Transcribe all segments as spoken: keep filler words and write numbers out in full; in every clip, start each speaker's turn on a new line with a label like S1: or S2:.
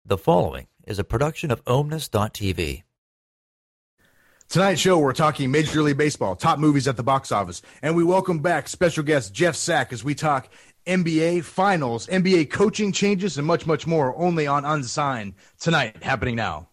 S1: The following is a production of Omnis dot T V.
S2: Tonight's show, we're talking Major League Baseball, top movies at the box office. And we welcome back special guest Jeff Sack as we talk N B A Finals, N B A coaching changes, and much, much more, only on Unsigned. Tonight, happening now.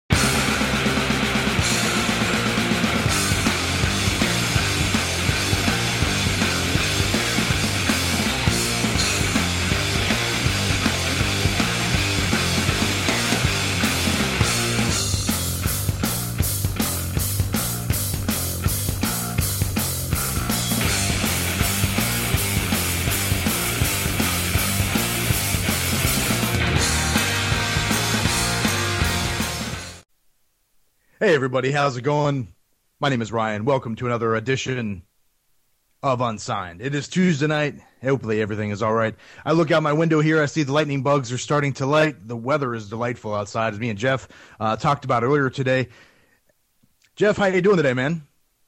S2: Hey, everybody. How's it going? My name is Ryan. Welcome to another edition of Unsigned. It is Tuesday night. Hopefully everything is all right. I look out my window here. I see the lightning bugs are starting to light. The weather is delightful outside, as me and Jeff uh, talked about earlier today. Jeff, how you doing today, man?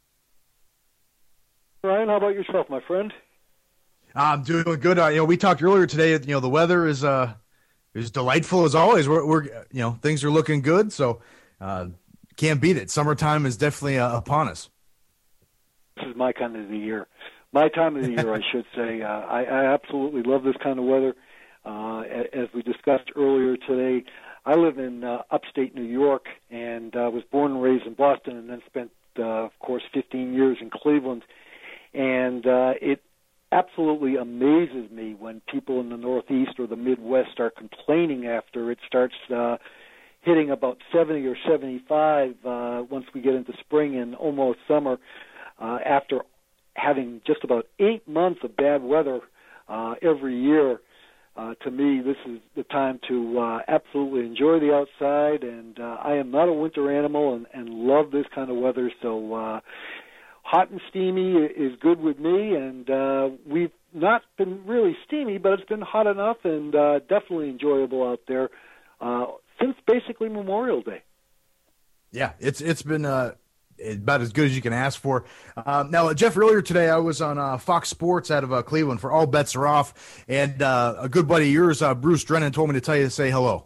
S3: Ryan, how about yourself, my friend?
S2: I'm doing good. Uh, you know, we talked earlier today. You know, the weather is uh is delightful as always. We're, we're you know, things are looking good. So, uh, can't beat it. Summertime is definitely uh, upon us.
S3: This is my kind of the year. My time of the year, I should say. Uh, I, I absolutely love this kind of weather. Uh, as we discussed earlier today, I live in uh, upstate New York and uh, was born and raised in Boston and then spent, uh, of course, fifteen years in Cleveland. And uh, it absolutely amazes me when people in the Northeast or the Midwest start complaining after it starts uh, hitting about seventy or seventy-five uh, once we get into spring and almost summer, uh, after having just about eight months of bad weather uh, every year. Uh, to me, this is the time to uh, absolutely enjoy the outside, and uh, I am not a winter animal and, and love this kind of weather, so uh, hot and steamy is good with me, and uh, we've not been really steamy, but it's been hot enough and uh, definitely enjoyable out there uh, since basically Memorial Day.
S2: Yeah, it's it's been uh, about as good as you can ask for. Uh, now, Jeff, earlier today I was on uh, Fox Sports out of uh, Cleveland for All Bets Are Off, and uh, a good buddy of yours, uh, Bruce Drennan, told me to tell you to say hello.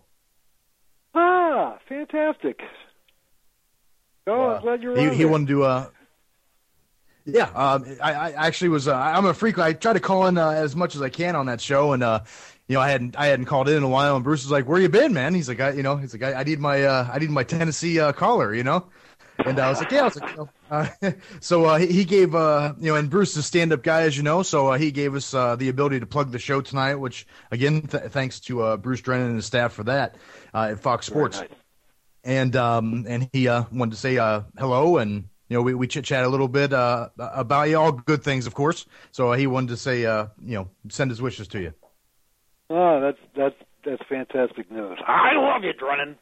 S3: Ah, fantastic. Oh,
S2: uh,
S3: I'm glad you're
S2: he,
S3: on
S2: he
S3: there.
S2: wanted to uh, yeah, um, I, I actually was. Uh, I'm a freak. I try to call in uh, as much as I can on that show, and uh, you know, I hadn't I hadn't called in in a while. And Bruce was like, "Where you been, man?" He's like, "I, you know, he's like, I, I need my uh, I need my Tennessee uh, caller, you know." And I was like, "Yeah." I was like, you know. uh, so uh, he, he gave uh, you know, and Bruce is a stand-up guy, as you know, so uh, he gave us uh, the ability to plug the show tonight. Which again, th- thanks to uh, Bruce Drennan and his staff for that uh, at Fox Sports.
S3: Very nice.
S2: And um, and he uh, wanted to say uh, hello and. You know, we, we chit-chat a little bit uh, about you, all good things, of course. So uh, he wanted to say, uh, you know, send his wishes to you.
S3: Oh, that's that's that's fantastic news. I love you, Drennan.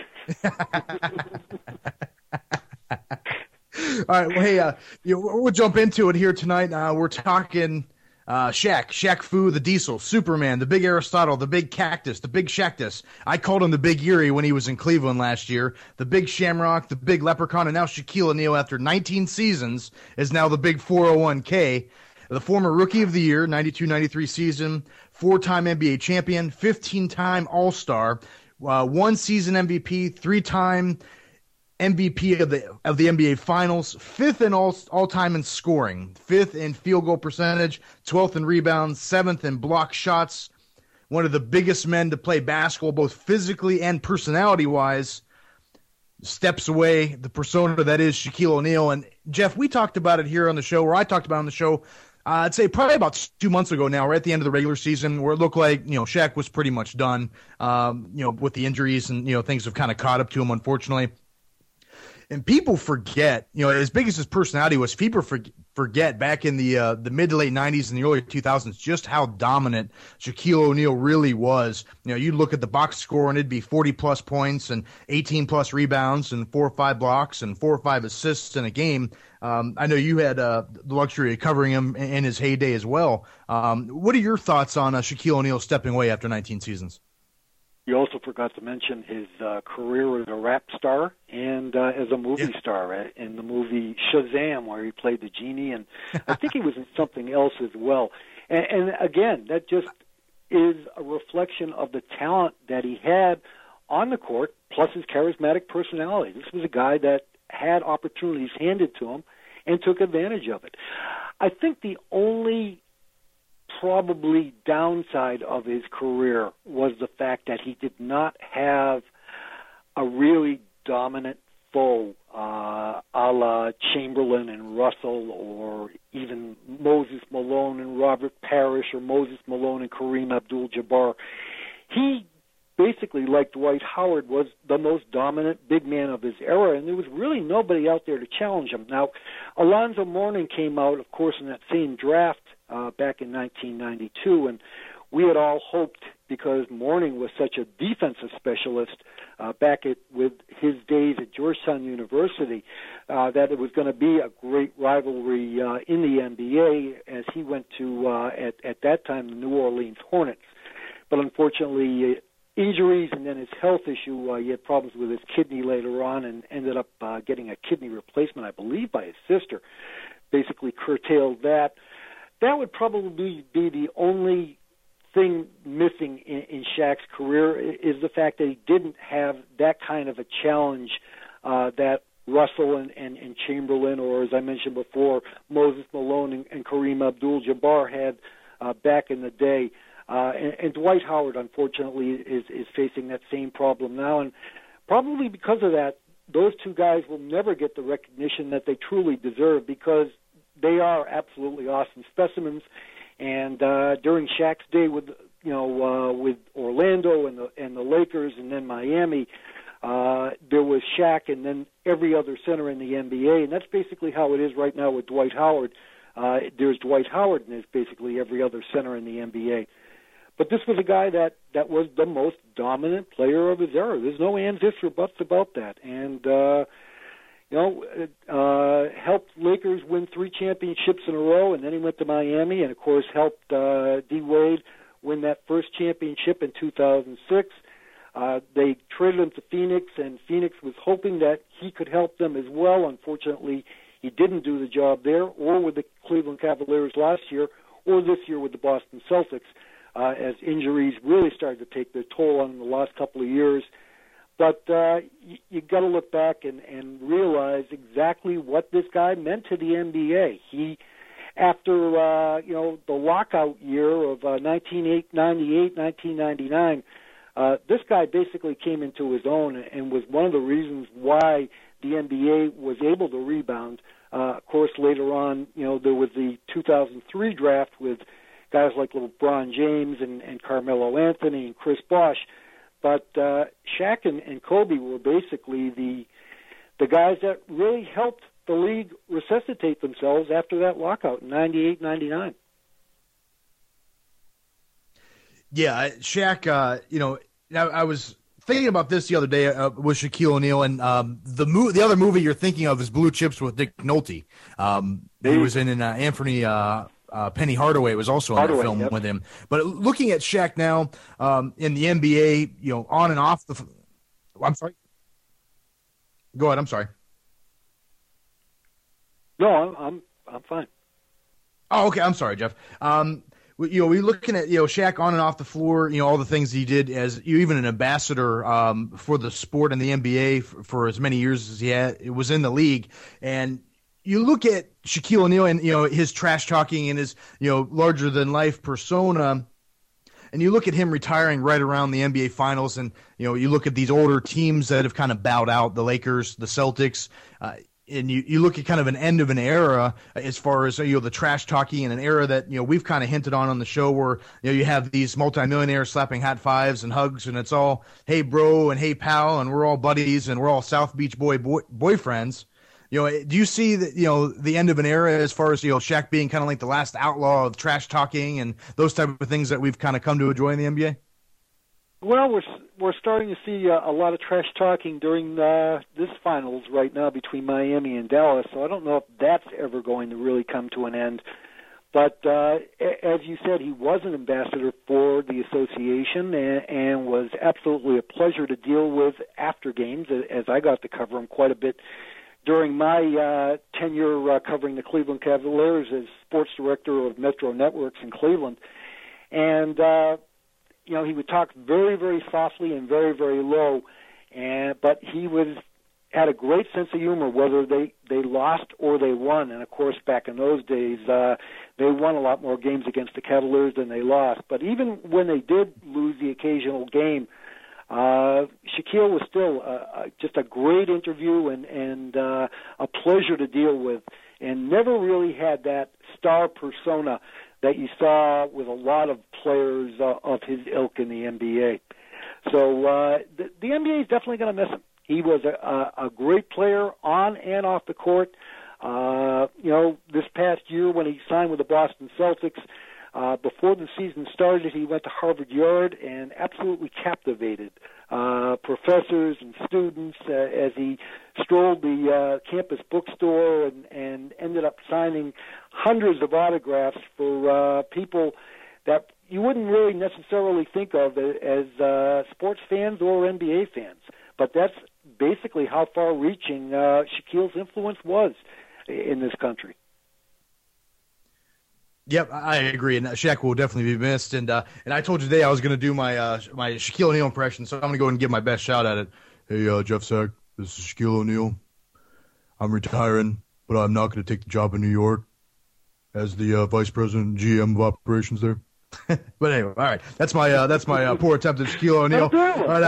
S2: All right, well, hey, uh, you know, we'll jump into it here tonight. Uh, we're talking uh, Shaq, Shaq Fu, the Diesel, Superman, the Big Aristotle, the Big Cactus, the Big Shactus. I called him the Big Erie when he was in Cleveland last year. The Big Shamrock, the Big Leprechaun, and now Shaquille O'Neal, after nineteen seasons, is now the Big four oh one K. The former Rookie of the Year, ninety-two ninety-three season, four-time N B A champion, fifteen-time All-Star, uh, one season M V P, three-time M V P of the of the N B A Finals, fifth in all all time in scoring, fifth in field goal percentage, twelfth in rebounds, seventh in block shots. One of the biggest men to play basketball, both physically and personality wise. Steps away, the persona that is Shaquille O'Neal. And Jeff, we talked about it here on the show, or I talked about it on the show. Uh, I'd say probably about two months ago now, right at the end of the regular season, where it looked like, you know, Shaq was pretty much done. Um, you know, with the injuries and, you know, things have kind of caught up to him, unfortunately. And people forget, you know, as big as his personality was, people forget back in the uh, the mid to late nineties and the early two thousands just how dominant Shaquille O'Neal really was. You know, you look at the box score and it'd be forty plus points and eighteen plus rebounds and four or five blocks and four or five assists in a game. Um, I know you had uh, the luxury of covering him in, in his heyday as well. Um, what are your thoughts on uh, Shaquille O'Neal stepping away after nineteen seasons?
S3: You also forgot to mention his uh, career as a rap star and uh, as a movie
S2: yeah.
S3: star uh, in the movie Shazam, where he played the genie, and I think he was in something else as well. And, and again, that just is a reflection of the talent that he had on the court, plus his charismatic personality. This was a guy that had opportunities handed to him and took advantage of it. I think the only probably downside of his career was the fact that he did not have a really dominant foe, uh, a la Chamberlain and Russell, or even Moses Malone and Robert Parrish, or Moses Malone and Kareem Abdul-Jabbar. He basically, like Dwight Howard, was the most dominant big man of his era, and there was really nobody out there to challenge him. Now, Alonzo Mourning came out, of course, in that same draft uh, back in nineteen ninety-two, and we had all hoped, because Mourning was such a defensive specialist uh, back at, with his days at Georgetown University, uh, that it was going to be a great rivalry uh, in the N B A, as he went to, uh, at, at that time, the New Orleans Hornets. But unfortunately, uh, injuries and then his health issue, uh, he had problems with his kidney later on and ended up uh, getting a kidney replacement, I believe, by his sister, basically curtailed that. That would probably be the only thing missing in, in Shaq's career, is the fact that he didn't have that kind of a challenge uh, that Russell and, and, and Chamberlain, or as I mentioned before, Moses Malone and, and Kareem Abdul-Jabbar had uh, back in the day. Uh, and, and Dwight Howard, unfortunately, is, is facing that same problem now. And probably because of that, those two guys will never get the recognition that they truly deserve, because they are absolutely awesome specimens. And uh, during Shaq's day with, you know, uh, with Orlando and the and the Lakers and then Miami, uh, there was Shaq and then every other center in the N B A, and that's basically how it is right now with Dwight Howard. Uh, there's Dwight Howard, and there's basically every other center in the N B A. But this was a guy that, that was the most dominant player of his era. There's no ands, ifs, or buts about that. And, uh, you know, uh, helped Lakers win three championships in a row, and then he went to Miami, and, of course, helped uh, D-Wade win that first championship in two thousand six. Uh, they traded him to Phoenix, and Phoenix was hoping that he could help them as well. Unfortunately, he didn't do the job there, or with the Cleveland Cavaliers last year, or this year with the Boston Celtics, uh, as injuries really started to take their toll on him the last couple of years. But uh, you, you got to look back and, and realize exactly what this guy meant to the N B A. He, after uh, you know the lockout year of uh, nineteen ninety-eight, nineteen ninety-nine, uh, this guy basically came into his own and was one of the reasons why the N B A was able to rebound. Uh, of course, later on, you know, there was the two thousand three draft with guys like LeBron James and, and Carmelo Anthony and Chris Bosh. But uh, Shaq and, and Kobe were basically the the guys that really helped the league resuscitate themselves after that lockout in ninety-eight ninety-nine.
S2: Yeah, Shaq, uh, you know, I, I was thinking about this the other day uh, with Shaquille O'Neal, and um, the mo- the other movie you're thinking of is Blue Chips with Nick Nolte. Um, he was in, in uh, Anthony uh, uh, Penny Hardaway was also in
S3: Hardaway,
S2: that film
S3: yep.
S2: with him. But looking at Shaq now um, in the N B A, you know, on and off the. I'm sorry. Go ahead. I'm sorry.
S3: No, I'm I'm, I'm fine.
S2: Oh, okay. I'm sorry, Jeff. Um, you know, we're looking at, you know, Shaq on and off the floor, you know, all the things he did as you even an ambassador um, for the sport in the N B A for, for as many years as he had, it was in the league. And you look at Shaquille O'Neal and, you know, his trash talking and his, you know, larger than life persona. And you look at him retiring right around the N B A finals. And, you know, you look at these older teams that have kind of bowed out, the Lakers, the Celtics, uh, and you, you look at kind of an end of an era as far as, you know, the trash talking and an era that, you know, we've kind of hinted on on the show where, you know, you have these multimillionaires slapping high fives and hugs and it's all, hey, bro, and hey, pal, and we're all buddies and we're all South Beach boy, boy boyfriends. You know, do you see that, you know, the end of an era as far as, you know, Shaq being kind of like the last outlaw of trash talking and those type of things that we've kind of come to enjoy in the N B A?
S3: Well, we're we're starting to see uh, a lot of trash talking during uh, this finals right now between Miami and Dallas. So I don't know if that's ever going to really come to an end. But uh, as you said, he was an ambassador for the association and, and was absolutely a pleasure to deal with after games, as I got to cover him quite a bit during my uh, tenure uh, covering the Cleveland Cavaliers as sports director of Metro Networks in Cleveland. And uh, you know, he would talk very, very softly and very, very low, and but he was had a great sense of humor, whether they, they lost or they won. And, of course, back in those days, uh, they won a lot more games against the Cavaliers than they lost. But even when they did lose the occasional game, uh, Shaquille was still uh, just a great interview and, and uh, a pleasure to deal with, and never really had that star persona that you saw with a lot of players uh, of his ilk in the N B A. So uh, the, the N B A is definitely going to miss him. He was a, a, a great player on and off the court. Uh, you know, this past year when he signed with the Boston Celtics, uh, before the season started, he went to Harvard Yard and absolutely captivated uh, professors and students uh, as he strolled the uh, campus bookstore and, and ended up signing hundreds of autographs for uh, people that you wouldn't really necessarily think of as uh, sports fans or N B A fans. But that's basically how far-reaching uh, Shaquille's influence was in this country.
S2: Yep, I agree, and Shaq will definitely be missed. And uh, and I told you today I was going to do my uh, my Shaquille O'Neal impression, so I'm going to go ahead and give my best shot at it. Hey, uh, Jeff Sack, this is Shaquille O'Neal. I'm retiring, but I'm not going to take the job in New York as the uh, vice president and G M of operations there. But anyway, all right. That's my uh, that's my uh, poor attempt at Shaquille O'Neal. But,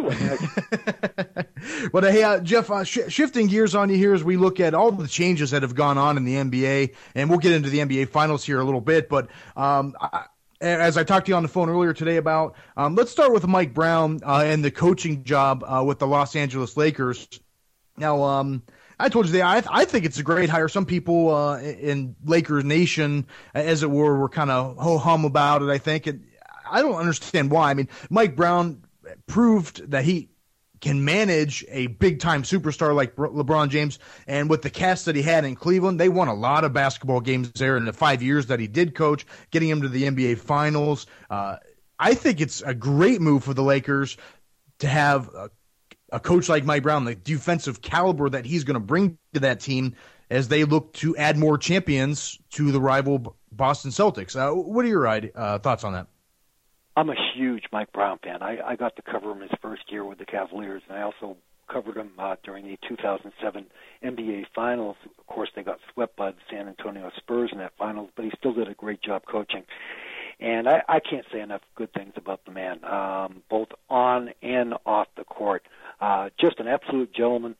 S2: uh, but uh, hey, uh, Jeff, uh, sh- shifting gears on you here as we look at all the changes that have gone on in the N B A, and we'll get into the N B A Finals here a little bit. But um, I, as I talked to you on the phone earlier today about, um, let's start with Mike Brown uh, and the coaching job uh, with the Los Angeles Lakers. Now, um, I told you that I, th- I think it's a great hire. Some people uh, in Lakers Nation, as it were, were kind of ho-hum about it, I think. And I don't understand why. I mean, Mike Brown proved that he can manage a big-time superstar like LeBron James. And with the cast that he had in Cleveland, they won a lot of basketball games there in the five years that he did coach, getting him to the N B A Finals. Uh, I think it's a great move for the Lakers to have a a coach like Mike Brown, the defensive caliber that he's going to bring to that team as they look to add more champions to the rival Boston Celtics. Uh, what are your uh, thoughts on that?
S3: I'm a huge Mike Brown fan. I, I got to cover him his first year with the Cavaliers, and I also covered him uh, during the two thousand seven N B A Finals. Of course, they got swept by the San Antonio Spurs in that Finals, but he still did a great job coaching. And I, I can't say enough good things about the man, um, both on and off the court. Uh, just an absolute gentleman,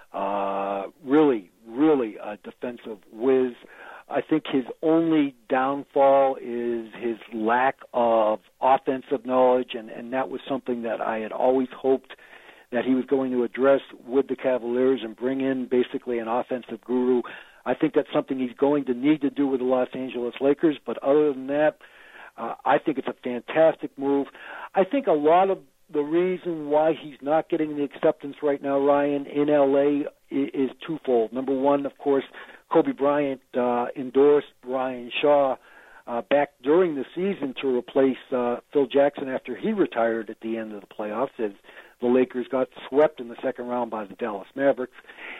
S3: uh, really, really a defensive whiz. I think his only downfall is his lack of offensive knowledge, and, and that was something that I had always hoped that he was going to address with the Cavaliers and bring in basically an offensive guru. I think that's something he's going to need to do with the Los Angeles Lakers, but other than that, Uh, I think it's a fantastic move. I think a lot of the reason why he's not getting the acceptance right now, Ryan, in L A is, is twofold. Number one, of course, Kobe Bryant uh, endorsed Brian Shaw uh, back during the season to replace uh, Phil Jackson after he retired at the end of the playoffs as the Lakers got swept in the second round by the Dallas Mavericks.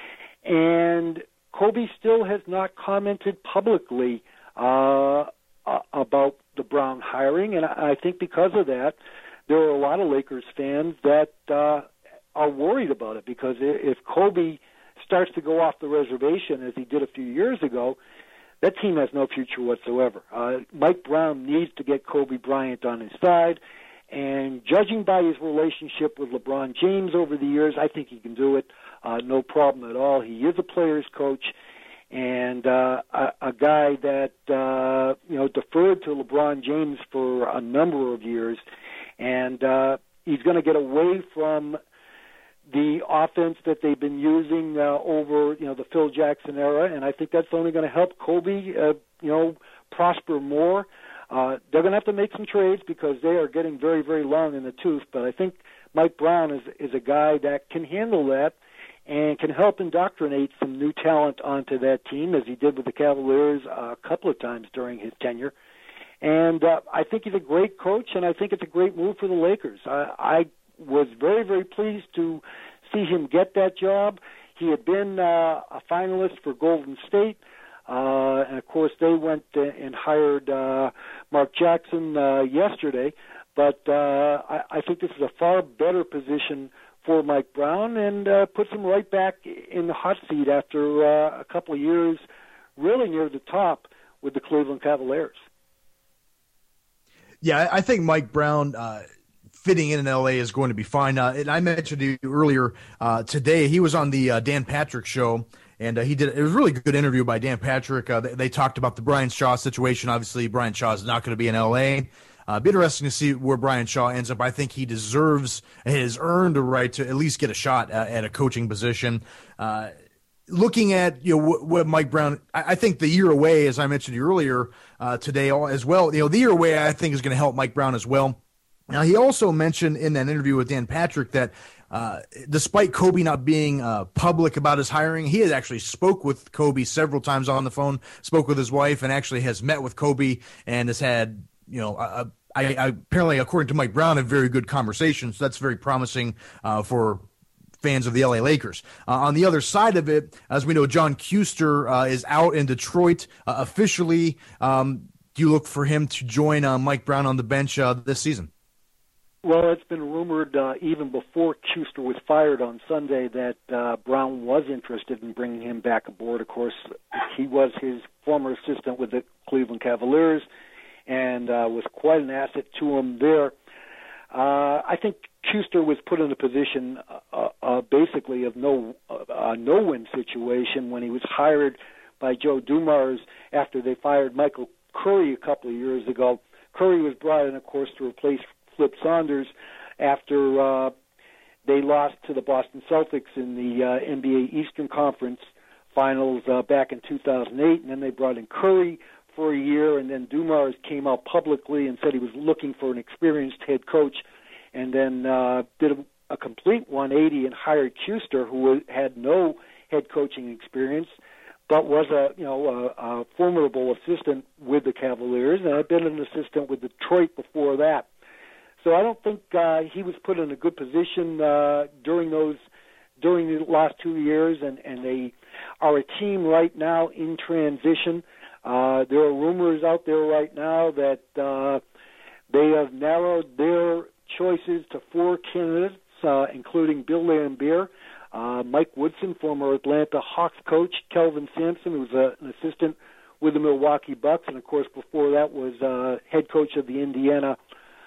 S3: And Kobe still has not commented publicly uh, uh, about the Brown hiring, and I think because of that, there are a lot of Lakers fans that uh, are worried about it, because if Kobe starts to go off the reservation as he did a few years ago, that team has no future whatsoever. Uh, Mike Brown needs to get Kobe Bryant on his side, and judging by his relationship with LeBron James over the years, I think he can do it, uh, no problem at all. He is a player's coach, and uh, a, a guy that uh, you know deferred to LeBron James for a number of years, and uh, he's going to get away from the offense that they've been using uh, over you know the Phil Jackson era, and I think that's only going to help Kobe uh, you know prosper more. Uh, they're going to have to make some trades because they are getting very, very long in the tooth, but I think Mike Brown is is a guy that can handle that and can help indoctrinate some new talent onto that team, as he did with the Cavaliers uh, a couple of times during his tenure. And uh, I think he's a great coach, and I think it's a great move for the Lakers. I, I was very, very pleased to see him get that job. He had been uh, a finalist for Golden State, uh, and, of course, they went and hired uh, Mark Jackson uh, yesterday. But uh, I, I think this is a far better position for Mike Brown, and uh, puts him right back in the hot seat after uh, a couple of years really near the top with the Cleveland Cavaliers.
S2: Yeah, I think Mike Brown uh, fitting in in L A is going to be fine. Uh, and I mentioned to you earlier uh, today, he was on the uh, Dan Patrick show, and uh, he did. It was a really good interview by Dan Patrick. Uh, they, they talked about the Brian Shaw situation. Obviously, Brian Shaw is not going to be in L A. Uh, be interesting to see where Brian Shaw ends up. I think he deserves, has earned a right to at least get a shot at, at a coaching position. Uh, looking at you know what, what Mike Brown, I, I think the year away, as I mentioned to you earlier uh, today as well. You know, the year away I think is going to help Mike Brown as well. Now he also mentioned in that interview with Dan Patrick that uh, despite Kobe not being uh, public about his hiring, he had actually spoke with Kobe several times on the phone, spoke with his wife, and actually has met with Kobe and has had. You know, uh, I, I apparently, according to Mike Brown, have very good conversations. So that's very promising uh, for fans of the L A Lakers. Uh, on the other side of it, as we know, John Kuester uh, is out in Detroit uh, officially. Um, do you look for him to join uh, Mike Brown on the bench uh, this season?
S3: Well, it's been rumored uh, even before Kuester was fired on Sunday that uh, Brown was interested in bringing him back aboard. Of course, he was his former assistant with the Cleveland Cavaliers, and uh, was quite an asset to him there. Uh, I think Kuester was put in a position uh, uh, basically of no uh, no-win situation when he was hired by Joe Dumars after they fired Michael Curry a couple of years ago. Curry was brought in, of course, to replace Flip Saunders after uh, they lost to the Boston Celtics in the uh, N B A Eastern Conference Finals uh, back in two thousand eight, and then they brought in Curry for a year, and then Dumars came out publicly and said he was looking for an experienced head coach, and then uh, did a, a complete one eighty and hired Kuester, who had no head coaching experience, but was a you know a, a formidable assistant with the Cavaliers, and had been an assistant with Detroit before that. So I don't think uh, he was put in a good position uh, during those during the last two years, and, and they are a team right now in transition. Uh, there are rumors out there right now that uh, they have narrowed their choices to four candidates, uh, including Bill Laimbeer, uh, Mike Woodson, former Atlanta Hawks coach, Kelvin Sampson, who's a, an assistant with the Milwaukee Bucks, and of course before that was uh, head coach of the Indiana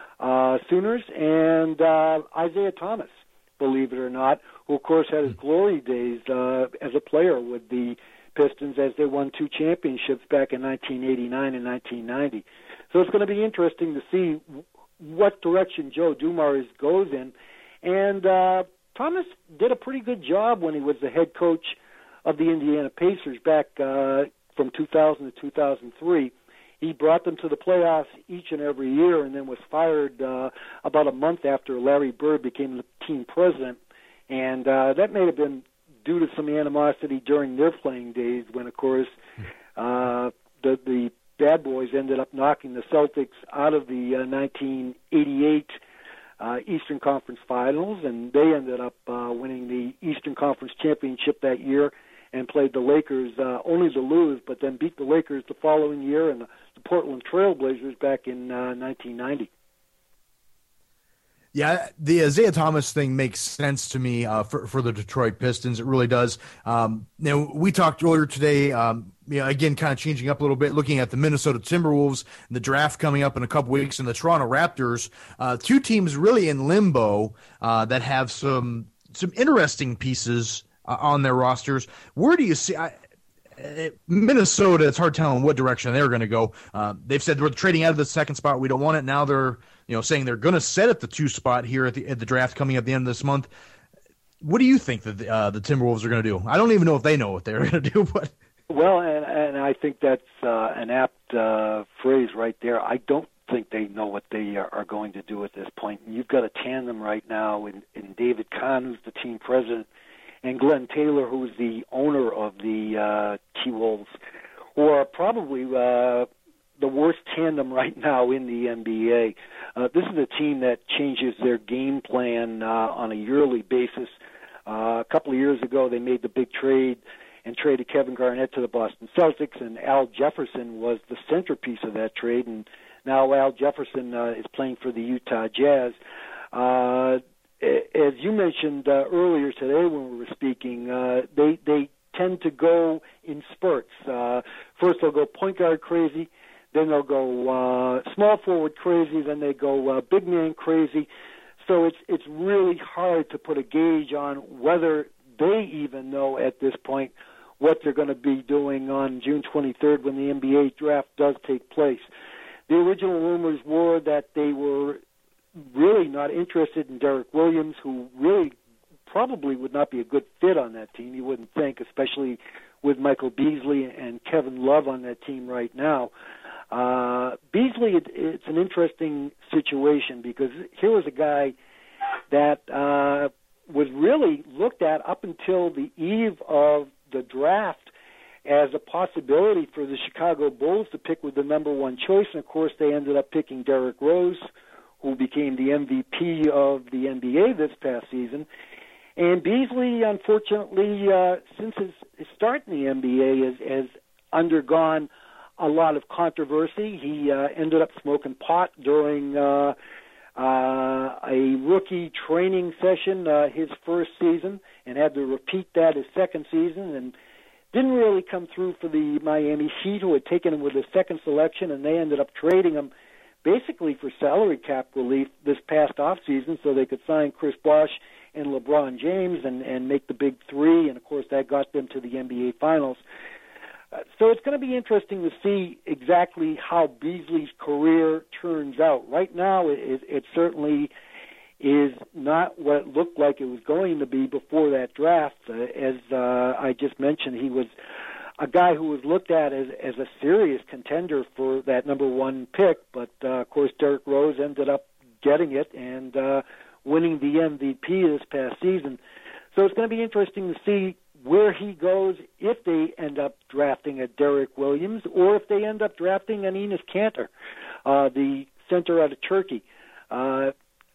S3: uh, Sooners, and uh, Isaiah Thomas, believe it or not, who of course had his glory days uh, as a player with the Pistons as they won two championships back in nineteen eighty-nine and nineteen ninety. So it's going to be interesting to see what direction Joe Dumars goes in. And uh, Thomas did a pretty good job when he was the head coach of the Indiana Pacers back uh, from two thousand to two thousand three. He brought them to the playoffs each and every year, and then was fired uh, about a month after Larry Bird became the team president. And uh, that may have been due to some animosity during their playing days when, of course, uh, the, the Bad Boys ended up knocking the Celtics out of the uh, nineteen eighty-eight uh, Eastern Conference Finals, and they ended up uh, winning the Eastern Conference Championship that year and played the Lakers uh, only to lose, but then beat the Lakers the following year and the, the Portland Trail Blazers back in uh, nineteen ninety.
S2: Yeah, the Isaiah Thomas thing makes sense to me uh, for for the Detroit Pistons. It really does. Um, you know, we talked earlier today. Um, you know, again, kind of changing up a little bit, looking at the Minnesota Timberwolves and the draft coming up in a couple weeks, and the Toronto Raptors. Uh, two teams really in limbo uh, that have some some interesting pieces uh, on their rosters. Where do you see? I, Minnesota, it's hard telling what direction they're going to go. Uh, they've said we're trading out of the second spot. We don't want it. Now they're, you know, saying they're going to set at the two spot here at the, at the draft coming at the end of this month. What do you think that the, uh, the Timberwolves are going to do? I don't even know if they know what they're going to do. But
S3: well, and, and I think that's uh, an apt uh, phrase right there. I don't think they know what they are, are going to do at this point. And you've got a tandem right now in, in David Kahn, who's the team president, and Glenn Taylor, who's the owner of the uh, T-Wolves, who are probably uh, the worst tandem right now in the N B A. Uh, this is a team that changes their game plan uh, on a yearly basis. Uh, a couple of years ago, they made the big trade and traded Kevin Garnett to the Boston Celtics, and Al Jefferson was the centerpiece of that trade, and Now Al Jefferson uh, is playing for the Utah Jazz. Uh, as you mentioned uh, earlier today when we were speaking, uh, they they tend to go in spurts. Uh, first they'll go point guard crazy, then they'll go uh, small forward crazy, then they go uh, big man crazy. So it's it's really hard to put a gauge on whether they even know at this point what they're going to be doing on June twenty-third when the N B A draft does take place. The original rumors were that they were really not interested in Derek Williams, who really probably would not be a good fit on that team, you wouldn't think, especially with Michael Beasley and Kevin Love on that team right now. Uh, Beasley, it, it's an interesting situation because here was a guy that uh, was really looked at up until the eve of the draft as a possibility for the Chicago Bulls to pick with the number one choice, and of course they ended up picking Derrick Rose, who became the M V P of the N B A this past season. And Beasley, unfortunately, uh, since his, his start in the N B A, has, has undergone a lot of controversy. He uh, ended up smoking pot during uh, uh, a rookie training session uh, his first season and had to repeat that his second season, and didn't really come through for the Miami Heat, who had taken him with the second selection, and they ended up trading him basically for salary cap relief this past offseason so they could sign Chris Bosh and LeBron James and, and make the big three, and of course that got them to the N B A Finals. Uh, so it's going to be interesting to see exactly how Beasley's career turns out. Right now it, it certainly is not what it looked like it was going to be before that draft. Uh, as uh, I just mentioned, he was a guy who was looked at as, as a serious contender for that number one pick, but uh, of course Derrick Rose ended up getting it and uh, winning the M V P this past season. So it's going to be interesting to see where he goes if they end up drafting a Derrick Williams or if they end up drafting an Enes Kanter, uh, the center out of Turkey. Uh,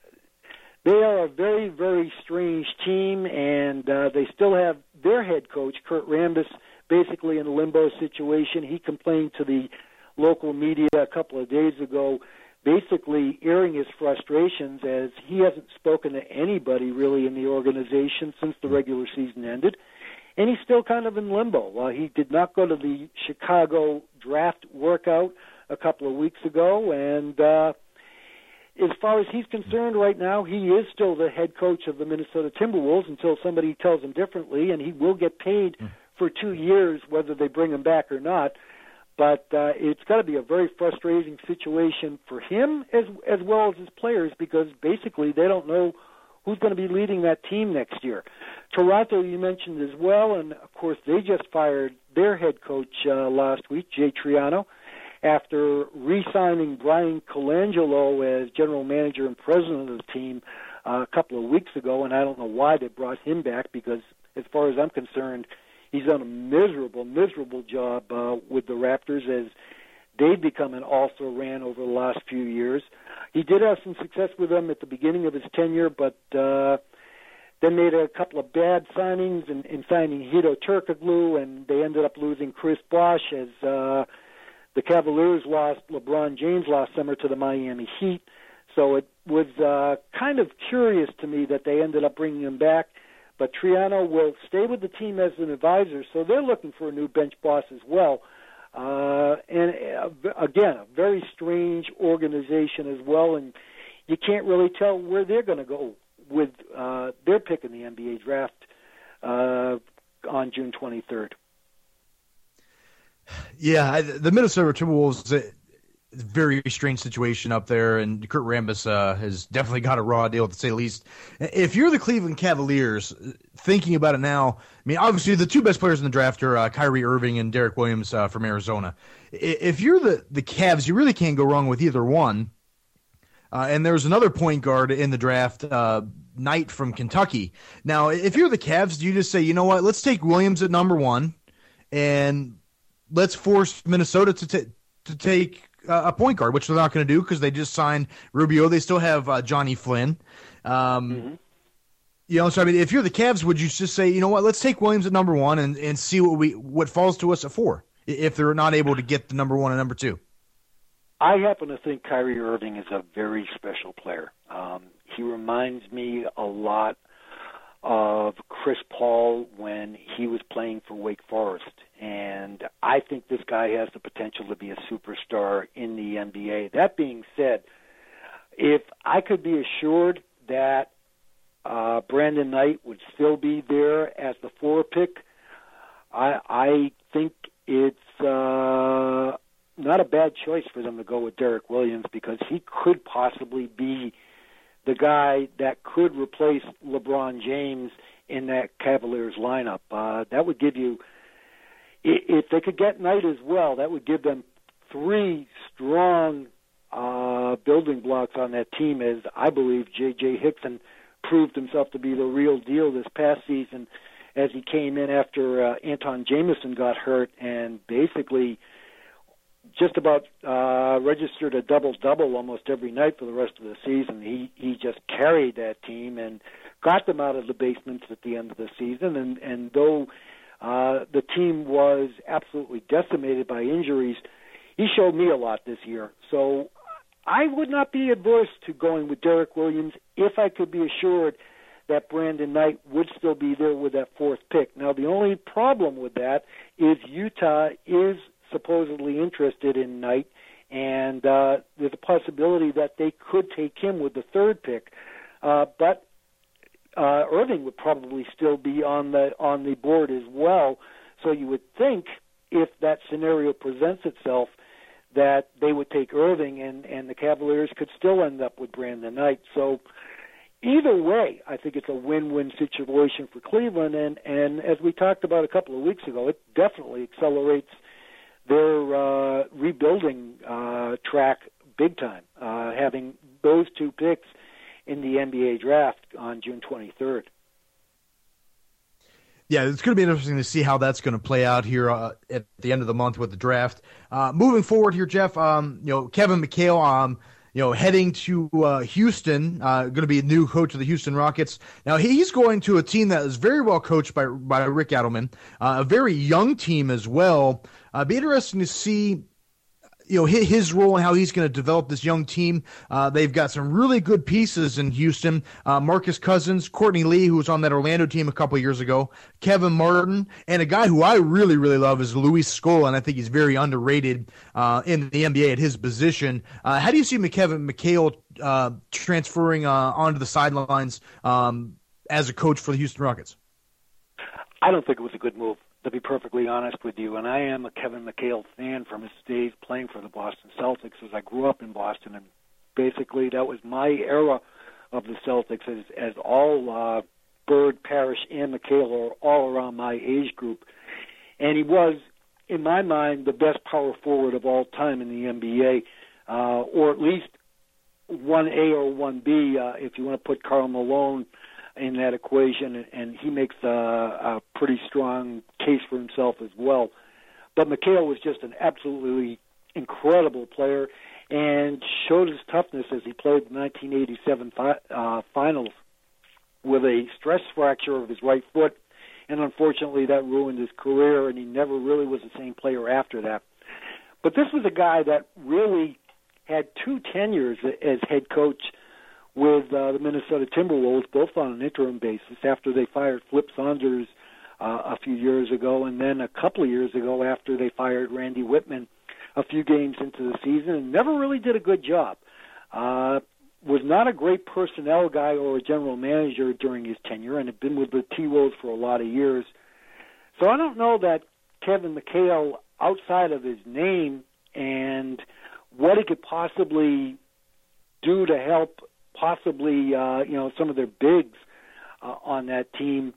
S3: they are a very, very strange team, and uh, they still have their head coach, Kurt Rambis, basically in a limbo situation. He complained to the local media a couple of days ago, basically airing his frustrations as he hasn't spoken to anybody really in the organization since the regular season ended, and he's still kind of in limbo. Uh, he did not go to the Chicago draft workout a couple of weeks ago, and uh, as far as he's concerned right now, he is still the head coach of the Minnesota Timberwolves until somebody tells him differently, and he will get paid mm. for two years whether they bring him back or not. But uh, it's got to be a very frustrating situation for him as as well as his players because basically they don't know who's going to be leading that team next year. Toronto, you mentioned as well, and of course they just fired their head coach uh, last week, Jay Triano, after re-signing Brian Colangelo as general manager and president of the team uh, a couple of weeks ago, and I don't know why they brought him back because as far as I'm concerned, he's done a miserable, miserable job uh, with the Raptors as they've become an also-ran over the last few years. He did have some success with them at the beginning of his tenure, but uh, then made a couple of bad signings in, in signing Hedo Turkoglu, and they ended up losing Chris Bosh as uh, the Cavaliers lost LeBron James last summer to the Miami Heat. So it was uh, kind of curious to me that they ended up bringing him back. But Triano will stay with the team as an advisor, so they're looking for a new bench boss as well. Uh, and uh, again, a very strange organization as well, and you can't really tell where they're going to go with uh, their pick in the N B A draft uh, on June twenty-third.
S2: Yeah, the Minnesota Timberwolves, a very strange situation up there, and Kurt Rambis uh, has definitely got a raw deal, to say the least. If you're the Cleveland Cavaliers, thinking about it now, I mean, obviously the two best players in the draft are uh, Kyrie Irving and Derek Williams uh, from Arizona. If you're the, the Cavs, you really can't go wrong with either one. Uh, and there's another point guard in the draft, uh, Knight from Kentucky. Now, if you're the Cavs, do you just say, you know what, let's take Williams at number one, and let's force Minnesota to, t- to take uh, a point guard, which they're not going to do because they just signed Rubio. They still have uh, Johnny Flynn. Um, mm-hmm. You know, so I mean, if you're the Cavs, would you just say, you know what, let's take Williams at number one and, and see what we what falls to us at four if they're not able to get the number one and number two?
S3: I happen to think Kyrie Irving is a very special player. Um, he reminds me a lot of Chris Paul when he was playing for Wake Forest. And I think this guy has the potential to be a superstar in the N B A. That being said, if I could be assured that uh, Brandon Knight would still be there as the four pick, I, I think it's uh, not a bad choice for them to go with Derek Williams, because he could possibly be the guy that could replace LeBron James in that Cavaliers lineup. Uh, that would give you, if they could get Knight as well, that would give them three strong uh, building blocks on that team, as I believe J J Hickson proved himself to be the real deal this past season, as he came in after uh, Anton Jameson got hurt and basically just about uh, registered a double-double almost every night for the rest of the season. He he just carried that team and got them out of the basements at the end of the season. And, and though uh, the team was absolutely decimated by injuries, he showed me a lot this year. So I would not be adverse to going with Derek Williams if I could be assured that Brandon Knight would still be there with that fourth pick. Now, the only problem with that is Utah is supposedly interested in Knight, and uh, there's a possibility that they could take him with the third pick. Uh, but uh, Irving would probably still be on the on the board as well. So you would think, if that scenario presents itself, that they would take Irving, and, and the Cavaliers could still end up with Brandon Knight. So either way, I think it's a win-win situation for Cleveland, and, and as we talked about a couple of weeks ago, it definitely accelerates their uh, rebuilding uh, track big time, uh, having those two picks in the N B A draft on June twenty-third.
S2: Yeah, it's going to be interesting to see how that's going to play out here uh, at the end of the month with the draft. Uh, moving forward here, Jeff, um, you know, Kevin McHale, um, you know, heading to uh, Houston, uh, going to be a new coach of the Houston Rockets. Now, he's going to a team that is very well coached by by Rick Adelman, uh, a very young team as well. Uh, be interesting to see, you know, his, his role and how he's going to develop this young team. Uh, they've got some really good pieces in Houston. Uh, Marcus Cousins, Courtney Lee, who was on that Orlando team a couple of years ago, Kevin Martin, and a guy who I really, really love is Luis Scola, and I think he's very underrated uh, in the N B A at his position. Uh, how do you see Kevin McHale uh, transferring uh, onto the sidelines um, as a coach for the Houston Rockets?
S3: I don't think it was a good move, to be perfectly honest with you. And I am a Kevin McHale fan from his days playing for the Boston Celtics, as I grew up in Boston. And basically that was my era of the Celtics, as, as all uh, Bird, Parrish, and McHale are all around my age group. And he was, in my mind, the best power forward of all time in the N B A, uh, or at least one A or one B, uh, if you want to put Karl Malone in that equation, and he makes a, a pretty strong case for himself as well. But McHale was just an absolutely incredible player and showed his toughness as he played the nineteen eighty-seven fi- uh, finals with a stress fracture of his right foot, and unfortunately that ruined his career, and he never really was the same player after that. But this was a guy that really had two tenures as head coach with uh, the Minnesota Timberwolves, both on an interim basis, after they fired Flip Saunders uh, a few years ago, and then a couple of years ago after they fired Randy Whitman a few games into the season, and never really did a good job. Uh, was not a great personnel guy or a general manager during his tenure, and had been with the T-Wolves for a lot of years. So I don't know that Kevin McHale, outside of his name and what he could possibly do to help possibly, uh, you know, some of their bigs uh, on that team,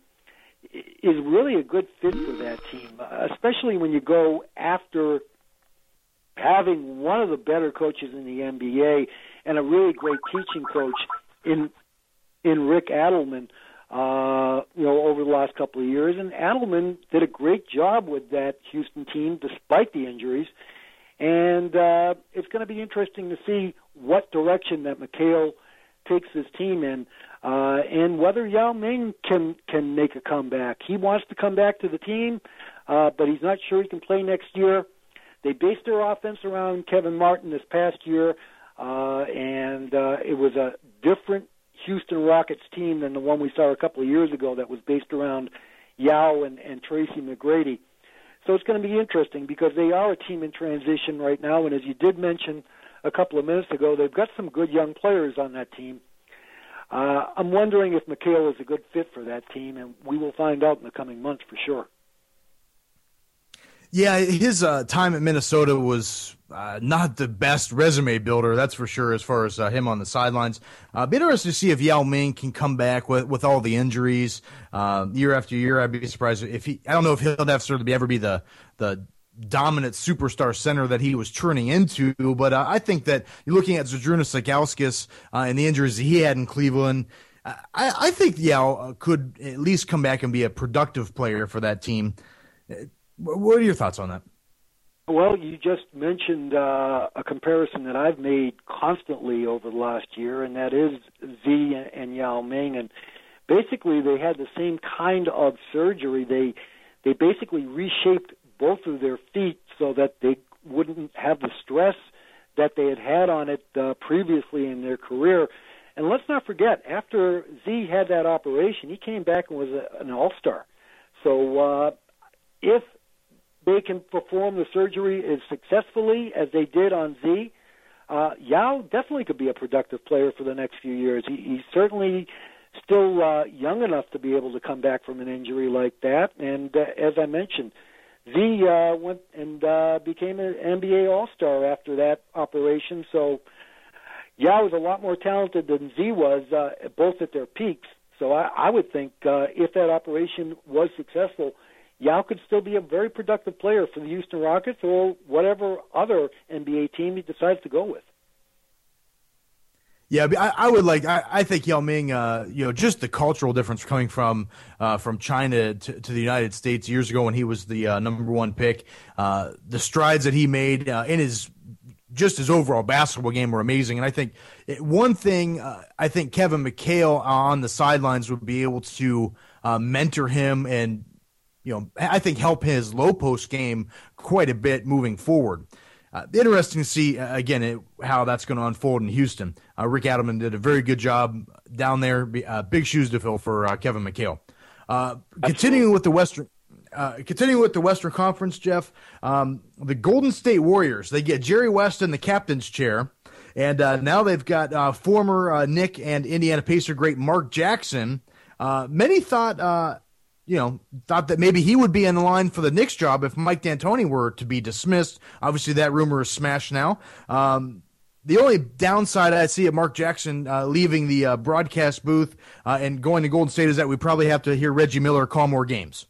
S3: is really a good fit for that team, uh, especially when you go after having one of the better coaches in the N B A and a really great teaching coach in in Rick Adelman, uh, you know, over the last couple of years. And Adelman did a great job with that Houston team despite the injuries. And uh, it's going to be interesting to see what direction that McHale takes his team in, uh, and whether Yao Ming can can make a comeback. He wants to come back to the team, uh, but he's not sure he can play next year. they based their offense around Kevin Martin this past year, uh, and uh, it was a different Houston Rockets team than the one we saw a couple of years ago that was based around Yao and, and Tracy McGrady. So it's going to be interesting because they are a team in transition right now, and as you did mention a couple of minutes ago, they've got some good young players on that team. Uh, I'm wondering if McHale is a good fit for that team, and we will find out in the coming months for sure.
S2: Yeah, his uh, time at Minnesota was uh, not the best resume builder, that's for sure, as far as uh, him on the sidelines. Uh, be interested to see if Yao Ming can come back with, with all the injuries uh, year after year. I'd be surprised if he – I don't know if he'll necessarily ever be the the dominant superstar center that he was turning into, but uh, I think that you're looking at Zydrunas Ilgauskas uh, and the injuries that he had in Cleveland. I, I think Yao could at least come back and be a productive player for that team. What are your thoughts on that?
S3: Well, you just mentioned uh, a comparison that I've made constantly over the last year, and that is Z and Yao Ming. And basically, they had the same kind of surgery. They they basically reshaped both of their feet so that they wouldn't have the stress that they had had on it uh, previously in their career. And let's not forget, after Z had that operation, he came back and was a, an all-star. So uh, if they can perform the surgery as successfully as they did on Z, uh, Yao definitely could be a productive player for the next few years. He, he's certainly still uh, young enough to be able to come back from an injury like that. And uh, as I mentioned, Z uh, went and uh, became an N B A All-Star after that operation. So Yao is a lot more talented than Z was, uh, both at their peaks. So I, I would think uh, if that operation was successful, Yao could still be a very productive player for the Houston Rockets or whatever other N B A team he decides to go with.
S2: Yeah, I, I would like. I, I think Yao Ming. Uh, you know, just the cultural difference coming from uh, from China to, to the United States years ago when he was the uh, number one pick. Uh, the strides that he made uh, in his just his overall basketball game were amazing. And I think one thing uh, I think Kevin McHale on the sidelines would be able to uh, mentor him and, you know, I think help his low post game quite a bit moving forward. Uh, interesting to see, uh, again, it, how that's going to unfold in Houston. Uh, Rick Adelman did a very good job down there. Uh, big shoes to fill for uh, Kevin McHale. Uh, continuing with the Western uh, continuing with the Western Conference, Jeff, um, the Golden State Warriors, they get Jerry West in the captain's chair, and uh, now they've got uh, former uh, Knick and Indiana Pacer great Mark Jackson. Uh, many thought uh, you know, thought that maybe he would be in the line for the Knicks job if Mike D'Antoni were to be dismissed. Obviously, that rumor is smashed now. Um, the only downside I see of Mark Jackson uh, leaving the uh, broadcast booth uh, and going to Golden State is that we probably have to hear Reggie Miller call more games.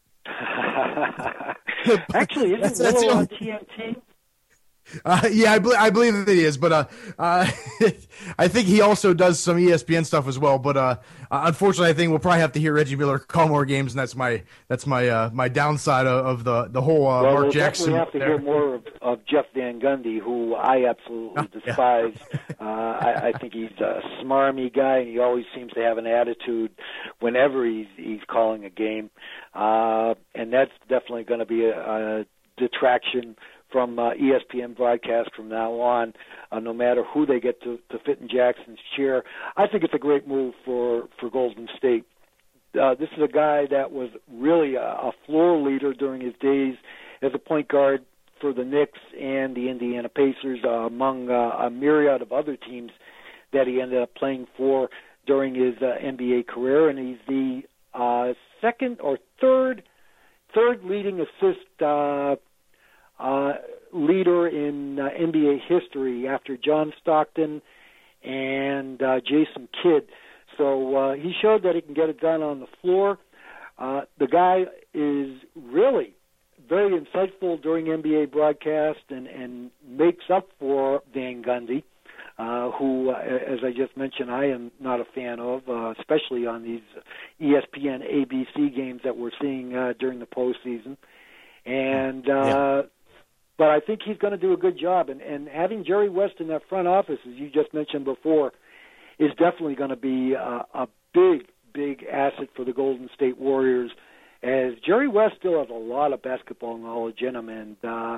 S3: Actually, isn't
S2: that's, that's
S3: Miller on T N T?
S2: Uh, yeah, I, be- I believe that he is, but uh, uh, I think he also does some E S P N stuff as well. But uh, unfortunately, I think we'll probably have to hear Reggie Miller call more games, and that's my that's my uh, my downside of, of the the whole uh,
S3: well,
S2: Mark
S3: we'll
S2: Jackson.
S3: We'll definitely have to hear more of, of Jeff Van Gundy, who I absolutely despise. uh, I, I think he's a smarmy guy, and he always seems to have an attitude whenever he's he's calling a game, uh, and that's definitely going to be a, a detraction from uh, E S P N broadcast from now on, uh, no matter who they get to, to fit in Jackson's chair. I think it's a great move for, for Golden State. Uh, this is a guy that was really a, a floor leader during his days as a point guard for the Knicks and the Indiana Pacers, uh, among uh, a myriad of other teams that he ended up playing for during his uh, N B A career. And he's the uh, second or third, third leading assist uh Uh, leader in uh, N B A history after John Stockton and uh, Jason Kidd. So uh, he showed that he can get it done on the floor. Uh, the guy is really very insightful during N B A broadcast and, and makes up for Van Gundy, uh, who, uh, as I just mentioned, I am not a fan of, uh, especially on these E S P N A B C games that we're seeing uh, during the postseason. And uh, yeah. But I think he's going to do a good job. And, and having Jerry West in that front office, as you just mentioned before, is definitely going to be a, a big, big asset for the Golden State Warriors, as Jerry West still has a lot of basketball knowledge in him. And uh,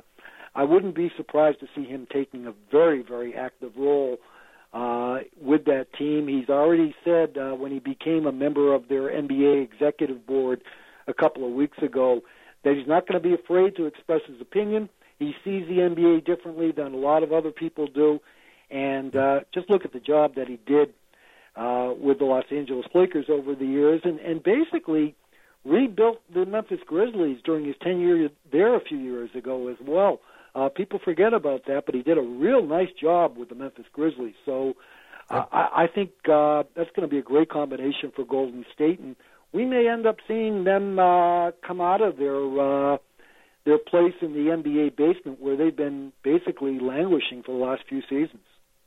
S3: I wouldn't be surprised to see him taking a very, very active role uh, with that team. He's already said uh, when he became a member of their N B A executive board a couple of weeks ago that he's not going to be afraid to express his opinion. He sees the N B A differently than a lot of other people do. And uh, just look at the job that he did uh, with the Los Angeles Lakers over the years, and, and basically rebuilt the Memphis Grizzlies during his tenure there a few years ago as well. Uh, people forget about that, but he did a real nice job with the Memphis Grizzlies. So uh, I, I think uh, that's going to be a great combination for Golden State, and we may end up seeing them uh, come out of their uh, their place in the N B A basement where they've been basically languishing for the last few seasons.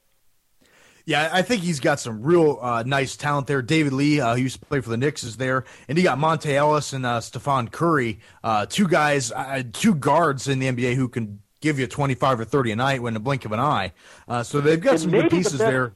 S2: Yeah, I think he's got some real uh, nice talent there. David Lee, uh, who used to play for the Knicks, is there. And he got Monte Ellis and uh, Stephon Curry, uh, two guys, uh, two guards in the N B A who can give you twenty-five or thirty a night in the blink of an eye. Uh, so they've got
S3: and
S2: some good pieces
S3: the best,
S2: there.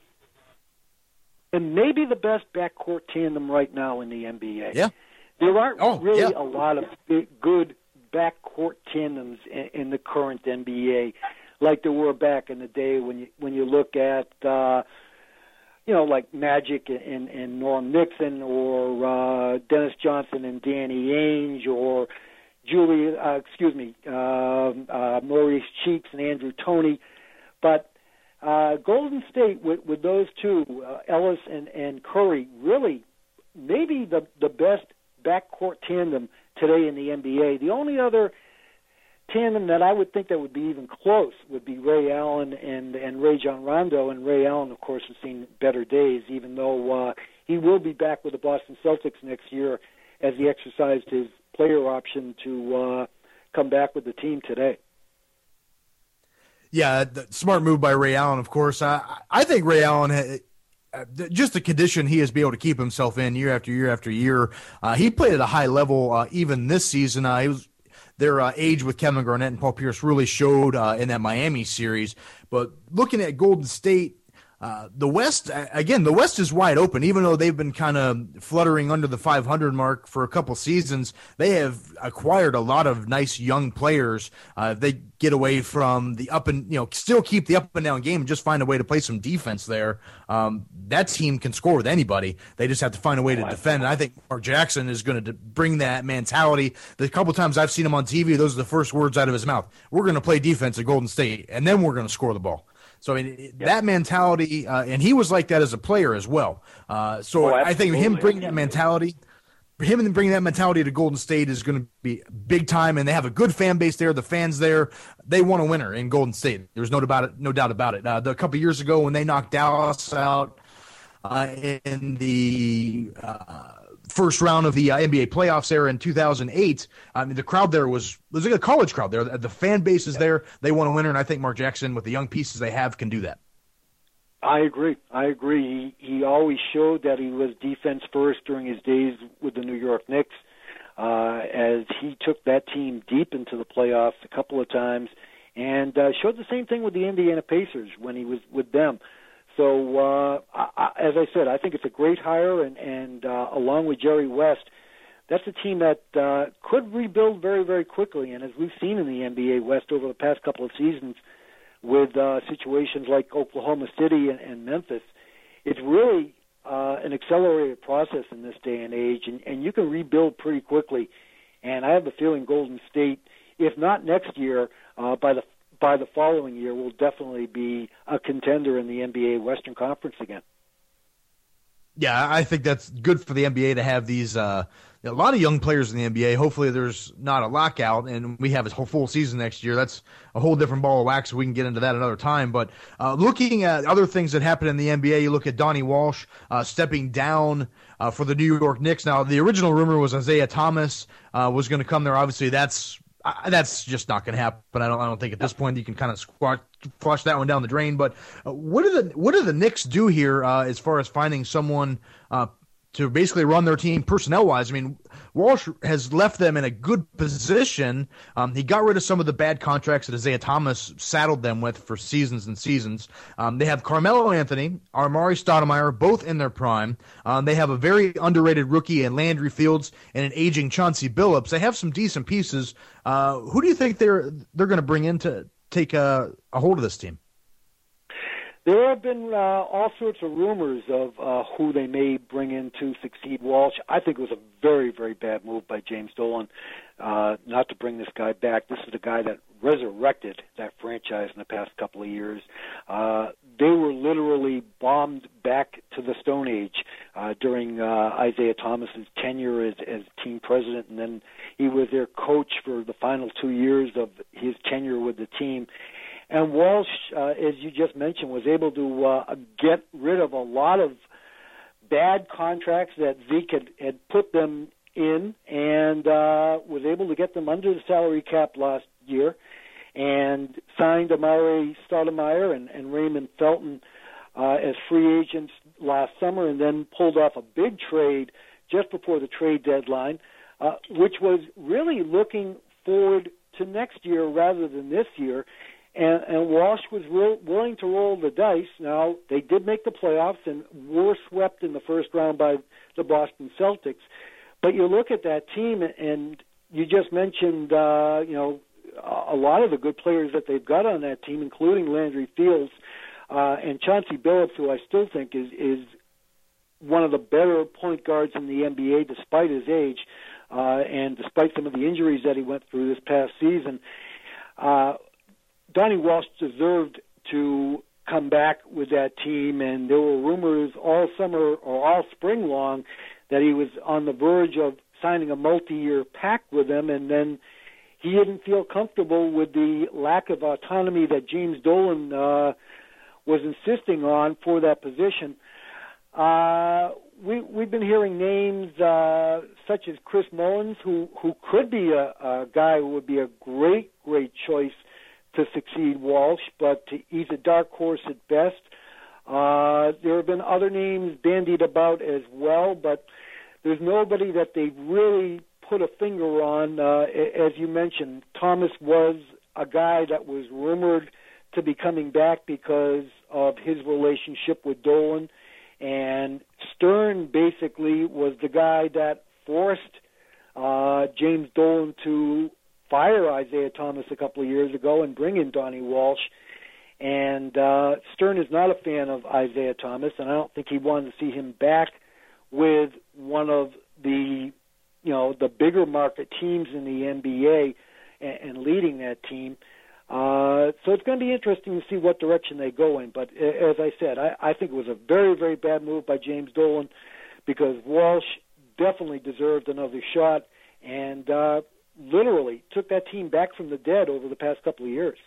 S3: And maybe the best backcourt tandem right now in the N B A.
S2: Yeah.
S3: There aren't
S2: oh,
S3: really
S2: yeah.
S3: a lot of big, good backcourt tandems in, in the current N B A like there were back in the day when you when you look at uh, you know like Magic and, and Norm Nixon or uh, Dennis Johnson and Danny Ainge or Julie uh, excuse me uh, uh, Maurice Cheeks and Andrew Toney, but uh, Golden State with, with those two uh, Ellis and, and Curry really maybe the the best backcourt tandem today in the N B A. The only other tandem that I would think that would be even close would be Ray Allen and, and Rajon Rondo. And Ray Allen, of course, has seen better days, even though uh, he will be back with the Boston Celtics next year as he exercised his player option to uh, come back with the team today.
S2: Yeah, the smart move by Ray Allen, of course. I, I think Ray Allen had, just the condition he has been able to keep himself in year after year after year. Uh, he played at a high level uh, even this season. Uh, he was their uh, age with Kevin Garnett and Paul Pierce really showed uh, in that Miami series. But looking at Golden State, uh, the West, again, the West is wide open. Even though they've been kind of fluttering under the five hundred mark for a couple seasons, they have acquired a lot of nice young players. Uh, they get away from the up and, you know, still keep the up and down game and just find a way to play some defense there. Um, that team can score with anybody. They just have to find a way to defend. And I think Mark Jackson is going to bring that mentality. The couple times I've seen him on T V, those are the first words out of his mouth. We're going to play defense at Golden State, and then we're going to score the ball. So I mean, yep. that mentality, uh, and he was like that as a player as well. Uh, so
S3: oh,
S2: I think him bringing that mentality, him and bringing that mentality to Golden State is going to be big time. And they have a good fan base there. The fans there, they want a winner in Golden State. There's no doubt, no doubt about it. Uh, the, a couple years ago when they knocked Dallas out uh, in the uh, first round of the uh, N B A playoffs there in two thousand eight, I mean, the crowd there was, was like a college crowd there. The fan base is yeah. there. They want a winner, and I think Mark Jackson, with the young pieces they have, can do that.
S3: I agree. I agree. He, he always showed that he was defense first during his days with the New York Knicks, uh, as he took that team deep into the playoffs a couple of times, and uh, showed the same thing with the Indiana Pacers when he was with them. So, uh, I, I, as I said, I think it's a great hire, and, and uh, along with Jerry West, that's a team that uh, could rebuild very, very quickly. And as we've seen in the N B A West over the past couple of seasons with uh, situations like Oklahoma City and, and Memphis, it's really uh, an accelerated process in this day and age, and, and you can rebuild pretty quickly. And I have the feeling Golden State, if not next year, uh, by the by the following year, will definitely be a contender in the N B A Western Conference again.
S2: Yeah, I think that's good for the N B A to have these uh, a lot of young players in the N B A. Hopefully there's not a lockout and we have a whole full season next year. That's a whole different ball of wax. We can get into that another time. But uh, looking at other things that happen in the N B A, you look at Donnie Walsh uh, stepping down uh, for the New York Knicks. Now, the original rumor was Isaiah Thomas uh, was going to come there. Obviously, that's Uh, that's just not going to happen. I don't. I don't think at this point you can kind of squash, flush that one down the drain. But uh, what do the what do the Knicks do here uh, as far as finding someone uh, to basically run their team personnel wise? I mean, Walsh has left them in a good position. Um, he got rid of some of the bad contracts that Isaiah Thomas saddled them with for seasons and seasons. Um, they have Carmelo Anthony, Amari Stoudemire, both in their prime. Um, they have a very underrated rookie in Landry Fields and an aging Chauncey Billups. They have some decent pieces. Uh, who do you think they're they're going to bring in to take a, a hold of this team?
S3: There have been uh, all sorts of rumors of uh, who they may bring in to succeed Walsh. I think it was a very, very bad move by James Dolan uh, not to bring this guy back. This is the guy that resurrected that franchise in the past couple of years. Uh, they were literally bombed back to the Stone Age uh, during uh, Isaiah Thomas's tenure as, as team president, and then he was their coach for the final two years of his tenure with the team. And Walsh, uh, as you just mentioned, was able to uh, get rid of a lot of bad contracts that Zeke had, had put them in, and uh, was able to get them under the salary cap last year, and signed Amari Stoudemire and, and Raymond Felton uh, as free agents last summer, and then pulled off a big trade just before the trade deadline, uh, which was really looking forward to next year rather than this year. And, and Walsh was real, willing to roll the dice. Now, they did make the playoffs and were swept in the first round by the Boston Celtics. But you look at that team, and you just mentioned, uh, you know, a lot of the good players that they've got on that team, including Landry Fields uh, and Chauncey Billups, who I still think is, is one of the better point guards in the N B A despite his age uh, and despite some of the injuries that he went through this past season. Uh, Donnie Walsh deserved to come back with that team, and there were rumors all summer or all spring long that he was on the verge of signing a multi-year pact with them, and then he didn't feel comfortable with the lack of autonomy that James Dolan uh, was insisting on for that position. Uh, we, we've been hearing names uh, such as Chris Mullins, who, who could be a, a guy who would be a great, great choice to succeed Walsh, but he's a dark horse at best. Uh, there have been other names bandied about as well, but there's nobody that they've really put a finger on. Uh, as you mentioned, Thomas was a guy that was rumored to be coming back because of his relationship with Dolan, and Stern basically was the guy that forced uh, James Dolan to fire Isaiah Thomas a couple of years ago and bring in Donnie Walsh. And uh, Stern is not a fan of Isaiah Thomas, and I don't think he wanted to see him back with one of the, you know, the bigger market teams in the N B A and, and leading that team. Uh, so it's going to be interesting to see what direction they go in. But as I said, I, I think it was a very, very bad move by James Dolan because Walsh definitely deserved another shot, and uh, literally took that team back from the dead over the past couple of years.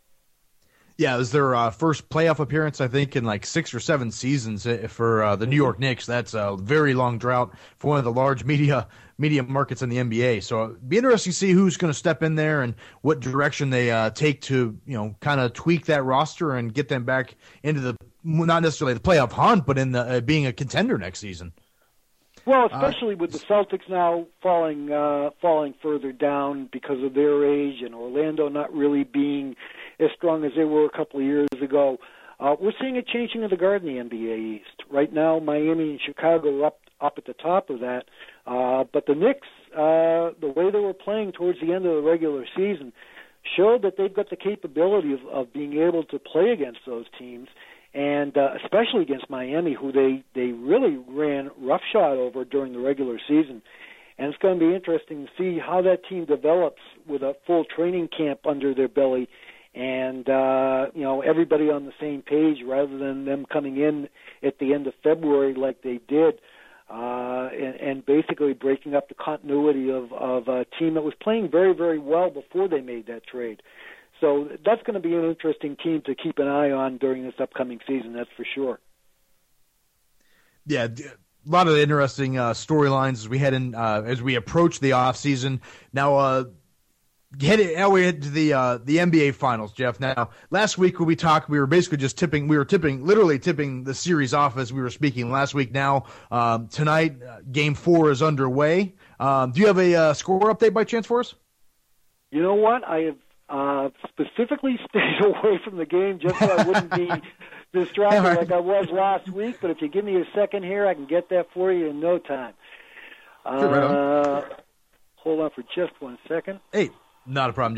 S2: Yeah, it was their uh, first playoff appearance, I think, in like six or seven seasons for uh, the New York Knicks. That's a very long drought for one of the large media media markets in the N B A. So it'd be interesting to see who's going to step in there and what direction they uh, take to, you know, kind of tweak that roster and get them back into the, not necessarily the playoff hunt, but in the uh, being a contender next season.
S3: Well, especially uh, with the Celtics now falling uh, falling further down because of their age, and Orlando not really being as strong as they were a couple of years ago. Uh, we're seeing a changing of the guard in the N B A East. Right now, Miami and Chicago are up, up at the top of that. Uh, but the Knicks, uh, the way they were playing towards the end of the regular season, showed that they've got the capability of, of being able to play against those teams, and uh, especially against Miami, who they, they really ran roughshod over during the regular season. And it's going to be interesting to see how that team develops with a full training camp under their belly, and uh, you know, everybody on the same page rather than them coming in at the end of February like they did, uh, and, and basically breaking up the continuity of, of a team that was playing very, very well before they made that trade. So that's going to be an interesting team to keep an eye on during this upcoming season, that's for sure.
S2: Yeah, a lot of interesting uh, storylines as we head in, uh, as we approach the off season. Now, uh, Headed, now we head to the uh, the N B A Finals, Jeff. Now, last week when we talked, we were basically just tipping. We were tipping, literally tipping the series off as we were speaking last week. Now, um, tonight, uh, Game Four is underway. Um, do you have a uh, score update by chance for us?
S3: You know what? I have uh, specifically stayed away from the game just so I wouldn't be distracted right. like I was last week. But if you give me a second here, I can get that for you in no time.
S2: Sure, right
S3: uh, hold on for just one second.
S2: Hey. Not a problem, Jeff.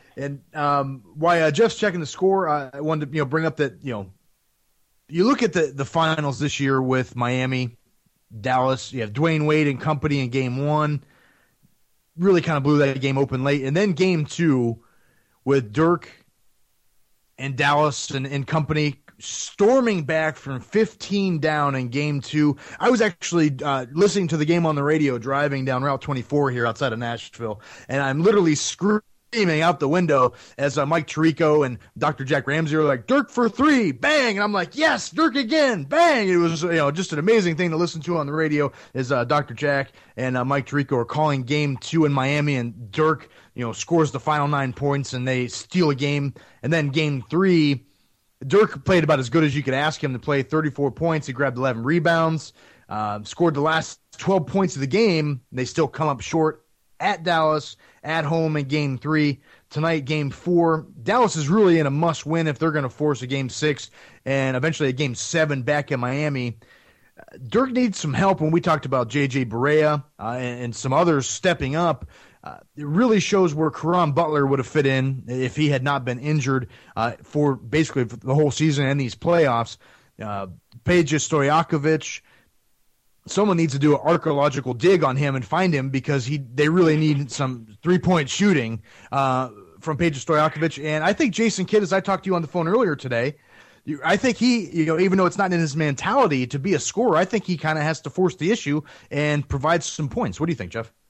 S2: And um, while uh, Jeff's checking the score, uh, I wanted to you know bring up that you know you look at the the finals this year with Miami, Dallas. You have Dwayne Wade and company in game one. Really kind of blew that game open late, and then game two with Dirk and Dallas and, and company storming back from fifteen down in game two. I was actually uh, listening to the game on the radio driving down Route twenty-four here outside of Nashville, and I'm literally screaming out the window as uh, Mike Tirico and Doctor Jack Ramsey are like, Dirk for three, bang! And I'm like, yes, Dirk again, bang! It was you know just an amazing thing to listen to on the radio as uh, Doctor Jack and uh, Mike Tirico are calling game two in Miami, and Dirk you know scores the final nine points, and they steal a game. And then game three, Dirk played about as good as you could ask him to play, thirty-four points. He grabbed eleven rebounds, uh, scored the last twelve points of the game. They still come up short at Dallas, at home in game three. Tonight, game four. Dallas is really in a must-win if they're going to force a game six and eventually a game seven back in Miami. Uh, Dirk needs some help. When we talked about J J Barea uh, and, and some others stepping up, Uh, it really shows where Caron Butler would have fit in if he had not been injured uh, for basically the whole season and these playoffs. Uh, Peja Stojakovic, someone needs to do an archaeological dig on him and find him because he they really need some three-point shooting uh, from Peja Stojakovic. And I think Jason Kidd, as I talked to you on the phone earlier today, I think he, you know, even though it's not in his mentality to be a scorer, I think he kind of has to force the issue and provide some points. What do you think, Jeff?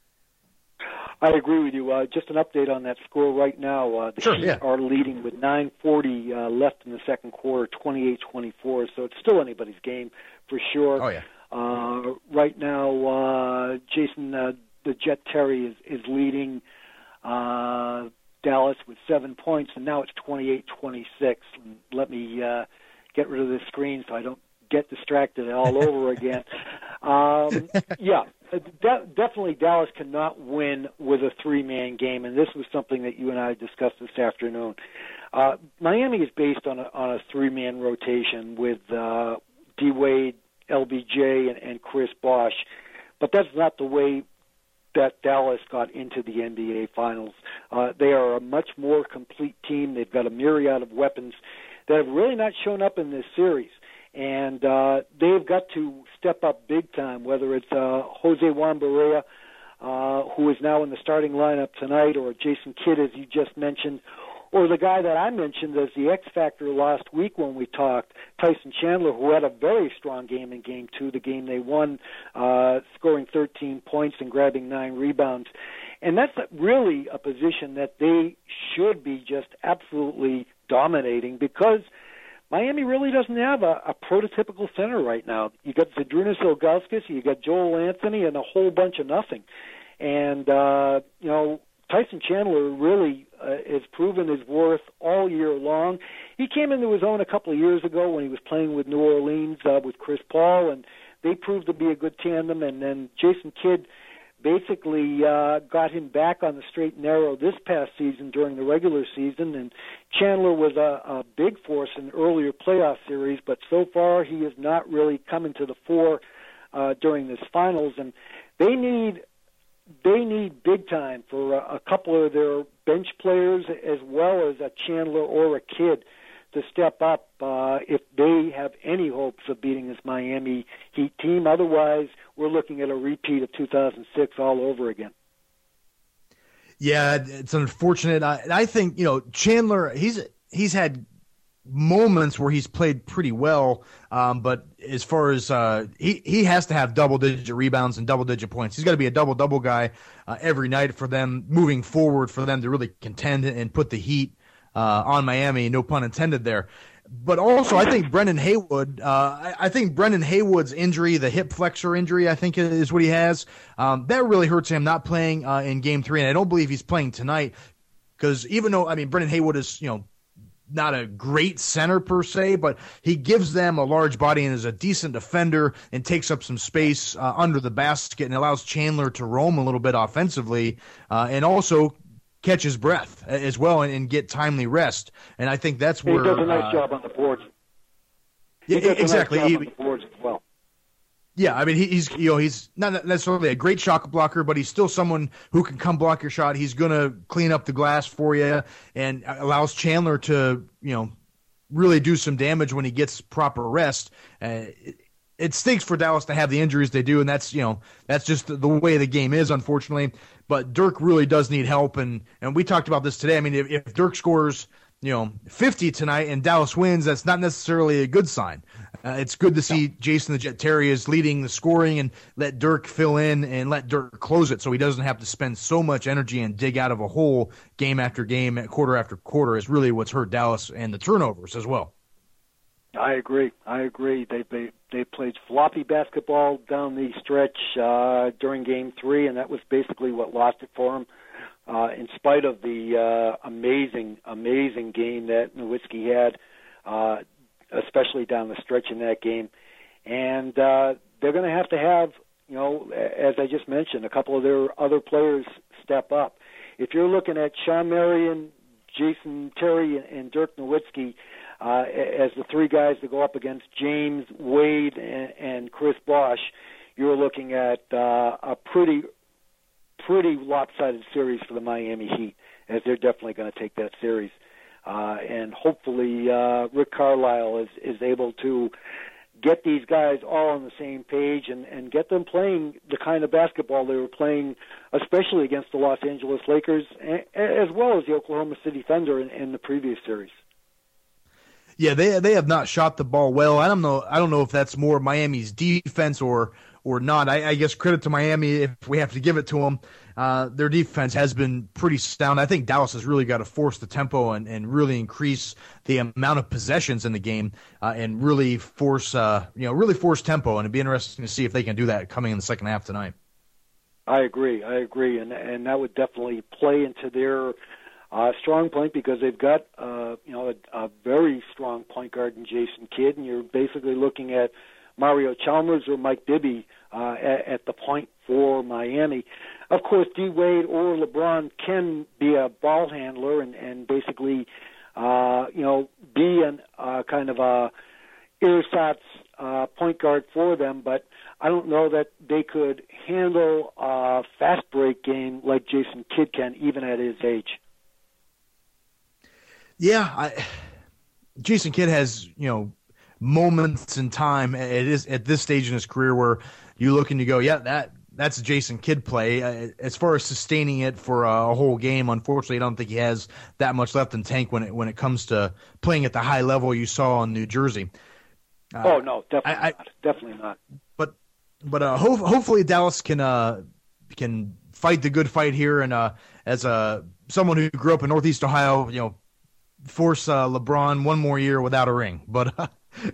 S3: I agree with you. Uh, just an update on that score right now. Uh, the
S2: sure,
S3: Heat
S2: yeah.
S3: are leading with nine forty uh, left in the second quarter, twenty-eight twenty-four, so it's still anybody's game for sure.
S2: Oh, yeah.
S3: Uh, right now, uh, Jason, uh, the Jet Terry is, is leading uh, Dallas with seven points, and now it's twenty-eight twenty-six. Let me uh, get rid of this screen so I don't get distracted all over again. Um, yeah. De- definitely Dallas cannot win with a three-man game, and this was something that you and I discussed this afternoon. Uh, Miami is based on a, on a three-man rotation with uh, D. Wade, L B J, and, and Chris Bosh, but that's not the way that Dallas got into the N B A Finals. Uh, they are a much more complete team. They've got a myriad of weapons that have really not shown up in this series. And uh, they've got to step up big time, whether it's uh, Jose Juan Barea, uh, who is now in the starting lineup tonight, or Jason Kidd, as you just mentioned, or the guy that I mentioned as the X factor last week when we talked, Tyson Chandler, who had a very strong game in Game two, the game they won, uh, scoring thirteen points and grabbing nine rebounds. And that's really a position that they should be just absolutely dominating because Miami really doesn't have a, a prototypical center right now. You got Zydrunas Ilgauskas, you got Joel Anthony, and a whole bunch of nothing. And, uh, you know, Tyson Chandler really uh, has proven his worth all year long. He came into his own a couple of years ago when he was playing with New Orleans uh, with Chris Paul, and they proved to be a good tandem. And then Jason Kidd basically uh, got him back on the straight and narrow this past season during the regular season, and Chandler was a, a big force in earlier playoff series, but so far he has not really come into the fore uh, during this finals, and they need they need big time for a, a couple of their bench players as well as a Chandler or a Kidd to step up uh, if they have any hopes of beating this Miami Heat team. Otherwise, we're looking at a repeat of two thousand six all over again.
S2: Yeah, it's unfortunate. I, I think, you know, Chandler, he's he's had moments where he's played pretty well, um, but as far as uh, he, he has to have double-digit rebounds and double-digit points. He's got to be a double-double guy uh, every night for them moving forward, for them to really contend and put the heat Uh, on Miami, no pun intended there. But also, I think Brendan Haywood, uh, I, I think Brendan Haywood's injury, the hip flexor injury, I think is what he has, um, that really hurts him not playing uh, in game three. And I don't believe he's playing tonight because even though, I mean, Brendan Haywood is, you know, not a great center per se, but he gives them a large body and is a decent defender and takes up some space uh, under the basket and allows Chandler to roam a little bit offensively uh, and also catch his breath as well and, and get timely rest. And I think that's where
S3: he does a nice
S2: uh,
S3: job on the boards.
S2: He yeah,
S3: does
S2: exactly.
S3: a nice job on the boards as well.
S2: Yeah, I mean, he, he's you know he's not necessarily a great shot blocker, but he's still someone who can come block your shot. He's going to clean up the glass for you and allows Chandler to you know really do some damage when he gets proper rest. Uh, it, it stinks for Dallas to have the injuries they do, and that's you know that's just the, the way the game is, unfortunately. But Dirk really does need help, and and we talked about this today. I mean, if, if Dirk scores you know fifty tonight and Dallas wins, that's not necessarily a good sign. Uh, it's good to see Jason the Jet Terry is leading the scoring and let Dirk fill in and let Dirk close it so he doesn't have to spend so much energy and dig out of a hole game after game, quarter after quarter is really what's hurt Dallas and the turnovers as well.
S3: I agree. I agree. They they, they played floppy basketball down the stretch uh, during Game three, and that was basically what lost it for them. Uh, in spite of the uh, amazing, amazing game that Nowitzki had, uh, especially down the stretch in that game. And uh, they're going to have to have, you know, as I just mentioned, a couple of their other players step up. If you're looking at Sean Marion, Jason Terry, and Dirk Nowitzki uh, as the three guys to go up against James, Wade, and, and Chris Bosh, you're looking at uh, a pretty, pretty lopsided series for the Miami Heat, as they're definitely going to take that series. Uh, and hopefully uh, Rick Carlisle is, is able to get these guys all on the same page and, and get them playing the kind of basketball they were playing, especially against the Los Angeles Lakers, as well as the Oklahoma City Thunder in, in the previous series.
S2: Yeah, they they have not shot the ball well. I don't know. I don't know if that's more Miami's defense or or not. I, I guess credit to Miami if we have to give it to them. Uh, their defense has been pretty sound. I think Dallas has really got to force the tempo and, and really increase the amount of possessions in the game uh, and really force uh, you know really force tempo. And it'd be interesting to see if they can do that coming in the second half tonight.
S3: I agree. I agree, and and that would definitely play into their uh, strong point because they've got uh, you know a, a very strong point guard in Jason Kidd, and you're basically looking at Mario Chalmers or Mike Bibby uh, at, at the point for Miami. Of course, D. Wade or LeBron can be a ball handler and, and basically, uh, you know, be an uh, kind of a ersatz uh, point guard for them, but I don't know that they could handle a fast break game like Jason Kidd can, even at his age.
S2: Yeah, I, Jason Kidd has, you know, moments in time at, his, at this stage in his career where you look and you go, yeah, that that's a Jason Kidd play. Uh, as far as sustaining it for a, a whole game, unfortunately, I don't think he has that much left in tank when it when it comes to playing at the high level you saw in New Jersey.
S3: Uh, oh no, definitely
S2: I,
S3: not. Definitely not.
S2: But but uh, ho- hopefully Dallas can uh, can fight the good fight here, and uh, as a someone who grew up in Northeast Ohio, you know, force uh, LeBron one more year without a ring. But uh,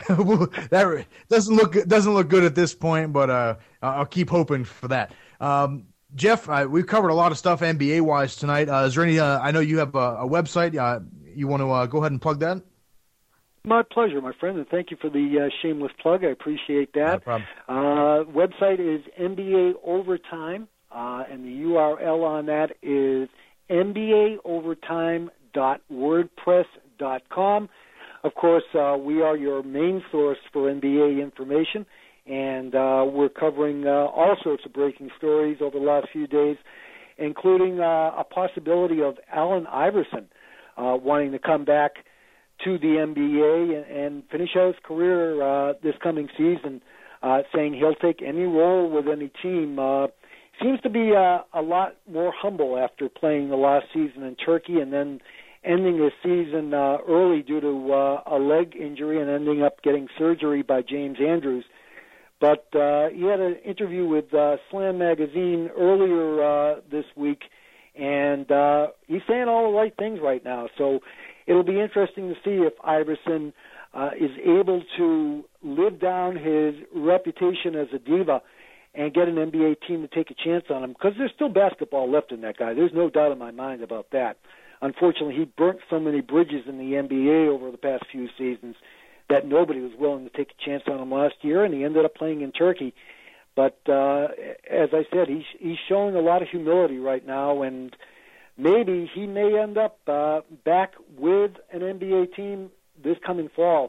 S2: that doesn't look doesn't look good at this point. But uh, I'll keep hoping for that. Um, Jeff, uh, we've covered a lot of stuff N B A wise tonight. Uh, is there any? Uh, I know you have a, a website. Uh, you want to uh, go ahead and plug that?
S3: My pleasure, my friend, and thank you for the uh, shameless plug. I appreciate that.
S2: No problem.
S3: Uh, website is N B A Overtime, uh, and the U R L on that is N B A overtime dot wordpress dot com. Of course, uh, we are your main source for N B A information, and uh, we're covering uh, all sorts of breaking stories over the last few days, including uh, a possibility of Allen Iverson uh, wanting to come back to the N B A and, and finish out his career uh, this coming season, uh, saying he'll take any role with any team. Uh, seems to be uh, a lot more humble after playing the last season in Turkey and then ending his season uh, early due to uh, a leg injury and ending up getting surgery by James Andrews. But uh, he had an interview with uh, Slam Magazine earlier uh, this week, and uh, he's saying all the right things right now. So it'll be interesting to see if Iverson uh, is able to live down his reputation as a diva and get an N B A team to take a chance on him, because there's still basketball left in that guy. There's no doubt in my mind about that. Unfortunately, he burnt so many bridges in the N B A over the past few seasons that nobody was willing to take a chance on him last year, and he ended up playing in Turkey. But uh, as I said, he's, he's showing a lot of humility right now, and maybe he may end up uh, back with an N B A team this coming fall.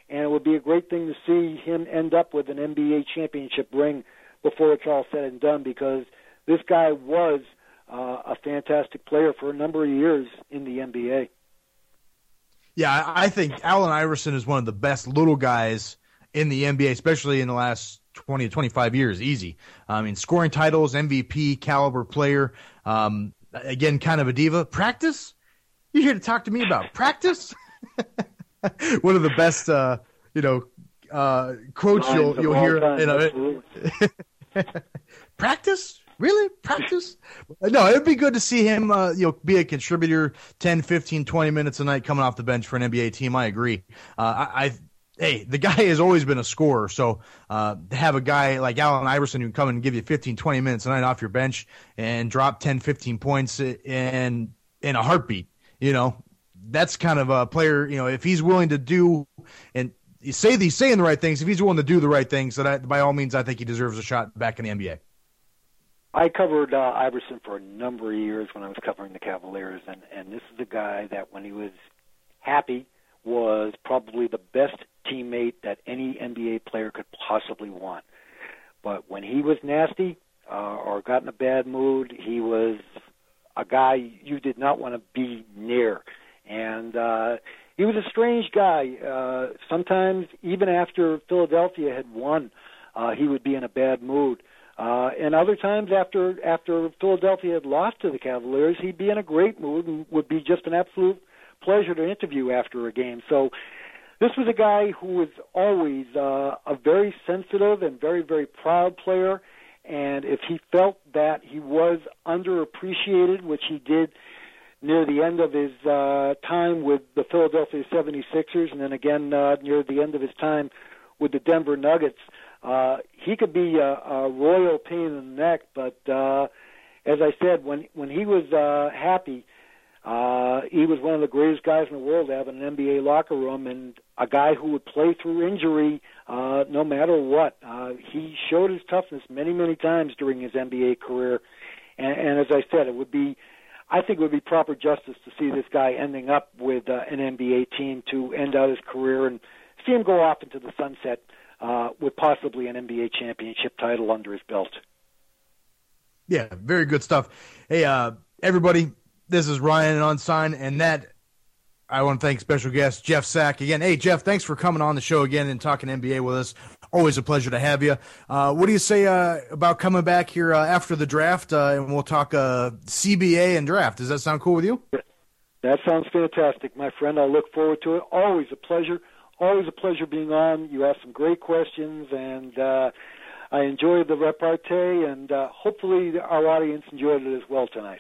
S3: and it would be a great thing to see him end up with an N B A championship ring before it's all said and done, because this guy was uh, a fantastic player for a number of years in the N B A.
S2: Yeah, I think Allen Iverson is one of the best little guys in the N B A, especially in the last twenty to twenty-five years. Easy. I mean, scoring titles, M V P caliber player. Um, again, kind of a diva. Practice? You here to talk to me about practice? One of the best, uh, you know, uh, quotes
S3: Lines
S2: you'll, you'll hear.
S3: Time,
S2: you know, practice? Really? Practice? No, it'd be good to see him, uh, you know, be a contributor ten, fifteen, twenty minutes a night coming off the bench for an N B A team. I agree. Uh, I, I, hey, the guy has always been a scorer. So uh, to have a guy like Allen Iverson who can come and give you fifteen, twenty minutes a night off your bench and drop ten, fifteen points in, in a heartbeat, you know, that's kind of a player, you know, if he's willing to do and you say he's saying the right things, if he's willing to do the right things, then I, by all means, I think he deserves a shot back in the N B A.
S3: I covered uh, Iverson for a number of years when I was covering the Cavaliers, and, and this is a guy that when he was happy was probably the best teammate that any N B A player could possibly want. But when he was nasty uh, or got in a bad mood, he was a guy you did not want to be near. And uh, he was a strange guy. Uh, sometimes, even after Philadelphia had won, uh, he would be in a bad mood. Uh, and other times after after Philadelphia had lost to the Cavaliers, he'd be in a great mood and would be just an absolute pleasure to interview after a game. So this was a guy who was always uh, a very sensitive and very, very proud player. And if he felt that he was underappreciated, which he did near the end of his uh, time with the Philadelphia seventy-sixers, and then again uh, near the end of his time with the Denver Nuggets, Uh, he could be a, a royal pain in the neck, but uh, as I said, when when he was uh, happy, uh, he was one of the greatest guys in the world to have in an N B A locker room, and a guy who would play through injury uh, no matter what. Uh, he showed his toughness many, many times during his N B A career, and, and as I said, it would be, I think it would be proper justice to see this guy ending up with uh, an N B A team to end out his career and see him go off into the sunset Uh, with possibly an N B A championship title under his belt.
S2: Yeah, very good stuff. Hey, uh, everybody, this is Ryan Unsigned, and that I want to thank special guest Jeff Sack again. Hey, Jeff, thanks for coming on the show again and talking N B A with us. Always a pleasure to have you. Uh, what do you say uh, about coming back here uh, after the draft, uh, and we'll talk uh, C B A and draft? Does that sound cool with you?
S3: That sounds fantastic, my friend. I look forward to it. Always a pleasure. Always a pleasure being on. You asked some great questions, and uh, I enjoyed the repartee, and uh, hopefully our audience enjoyed it as well tonight.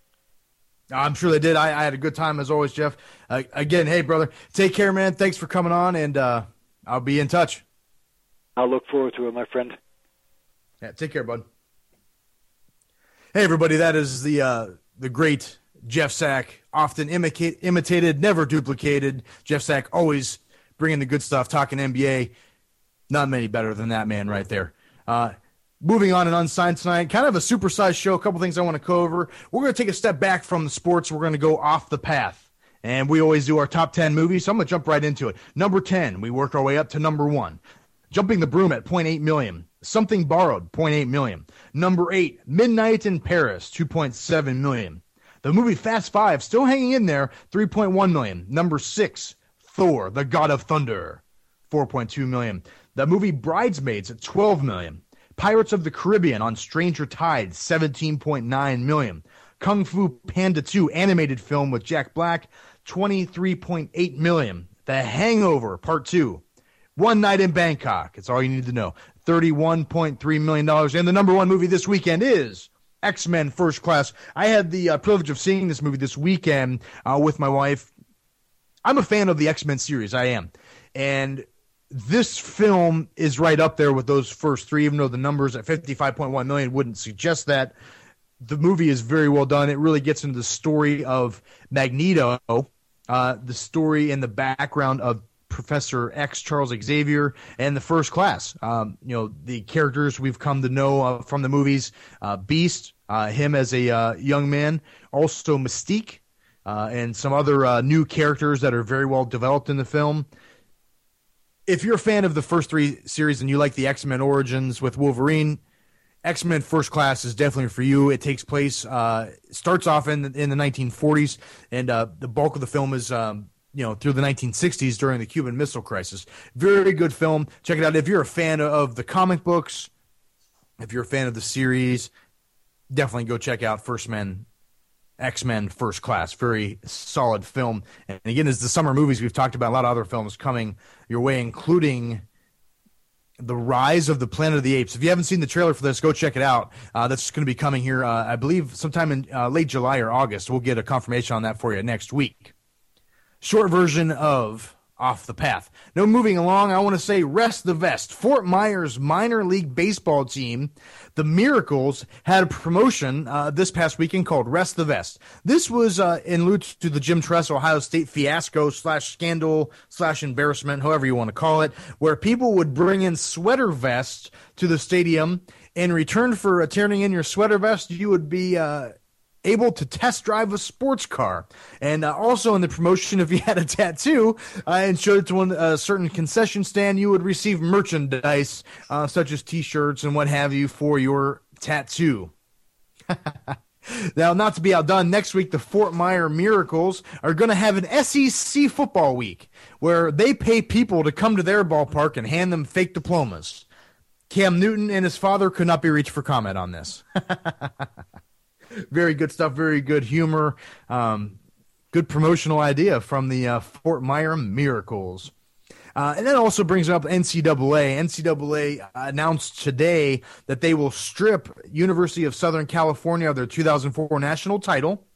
S2: I'm sure they did. I, I had a good time as always, Jeff. Uh, again, hey, brother, take care, man. Thanks for coming on, and uh, I'll be in touch.
S3: I'll look forward to it, my friend.
S2: Yeah, take care, bud. Hey, everybody, that is the uh, the great Jeff Sack, often imita- imitated, never duplicated. Jeff Sack always bringing the good stuff, talking N B A. Not many better than that man right there. Uh, moving on and Unsigned tonight, kind of a supersized show. A couple things I want to cover. We're going to take a step back from the sports. We're going to go off the path. And we always do our top ten movies, so I'm going to jump right into it. Number ten, we work our way up to number one. Jumping the Broom at zero point eight million dollars. Something Borrowed, zero point eight million dollars. Number eight, Midnight in Paris, two point seven million dollars. The movie Fast Five, still hanging in there, three point one million dollars. Number six, Thor, the God of Thunder, four point two million dollars. The movie Bridesmaids at twelve million dollars. Pirates of the Caribbean on Stranger Tides, seventeen point nine million dollars. Kung Fu Panda two animated film with Jack Black, twenty-three point eight million dollars. The Hangover Part two, One Night in Bangkok, it's all you need to know, thirty-one point three million dollars. And the number one movie this weekend is X-Men First Class. I had the uh, privilege of seeing this movie this weekend uh, with my wife. I'm a fan of the X-Men series, I am. And this film is right up there with those first three, even though the numbers at fifty-five point one million wouldn't suggest that. The movie is very well done. It really gets into the story of Magneto, uh, the story and the background of Professor X, Charles Xavier, and the First Class. Um, you know, the characters we've come to know uh, from the movies, uh, Beast, uh, him as a uh, young man, also Mystique, uh, and some other uh, new characters that are very well developed in the film. if you're a fan of the first three series and you like the X-Men Origins with Wolverine, X-Men First Class is definitely for you. It takes place, uh, starts off in the, in the nineteen forties, and uh, the bulk of the film is, um, you know, through the nineteen sixties during the Cuban Missile Crisis. Very good film. Check it out. If you're a fan of the comic books, if you're a fan of the series, definitely go check out First Men, X-Men First Class. Very solid film. And again, as the summer movies, we've talked about a lot of other films coming your way, including The Rise of the Planet of the Apes. If you haven't seen the trailer for this, go check it out. Uh, that's going to be coming here, uh, I believe, sometime in uh, late July or August. We'll get a confirmation on that for you next week. Short version of Off the Path. Now, moving along, I want to say Rest the Vest. Fort Myers minor league baseball team, the Miracles, had a promotion uh, this past weekend called Rest the Vest. This was uh, in allude to the Jim Tress Ohio State fiasco slash scandal slash embarrassment, however you want to call it, where people would bring in sweater vests to the stadium. In return for uh, turning in your sweater vest, you would be uh, able to test drive a sports car. And uh, also in the promotion, if you had a tattoo uh, and showed it to one, a certain concession stand, you would receive merchandise uh, such as T-shirts and what have you for your tattoo. Now, not to be outdone, next week the Fort Myers Miracles are going to have an S E C football week where they pay people to come to their ballpark and hand them fake diplomas. Cam Newton and his father could not be reached for comment on this. Very good stuff, very good humor, um, good promotional idea from the uh, Fort Myers Miracles. Uh, and that also brings up N C double A. N C double A announced today that they will strip University of Southern California of their two thousand four national title.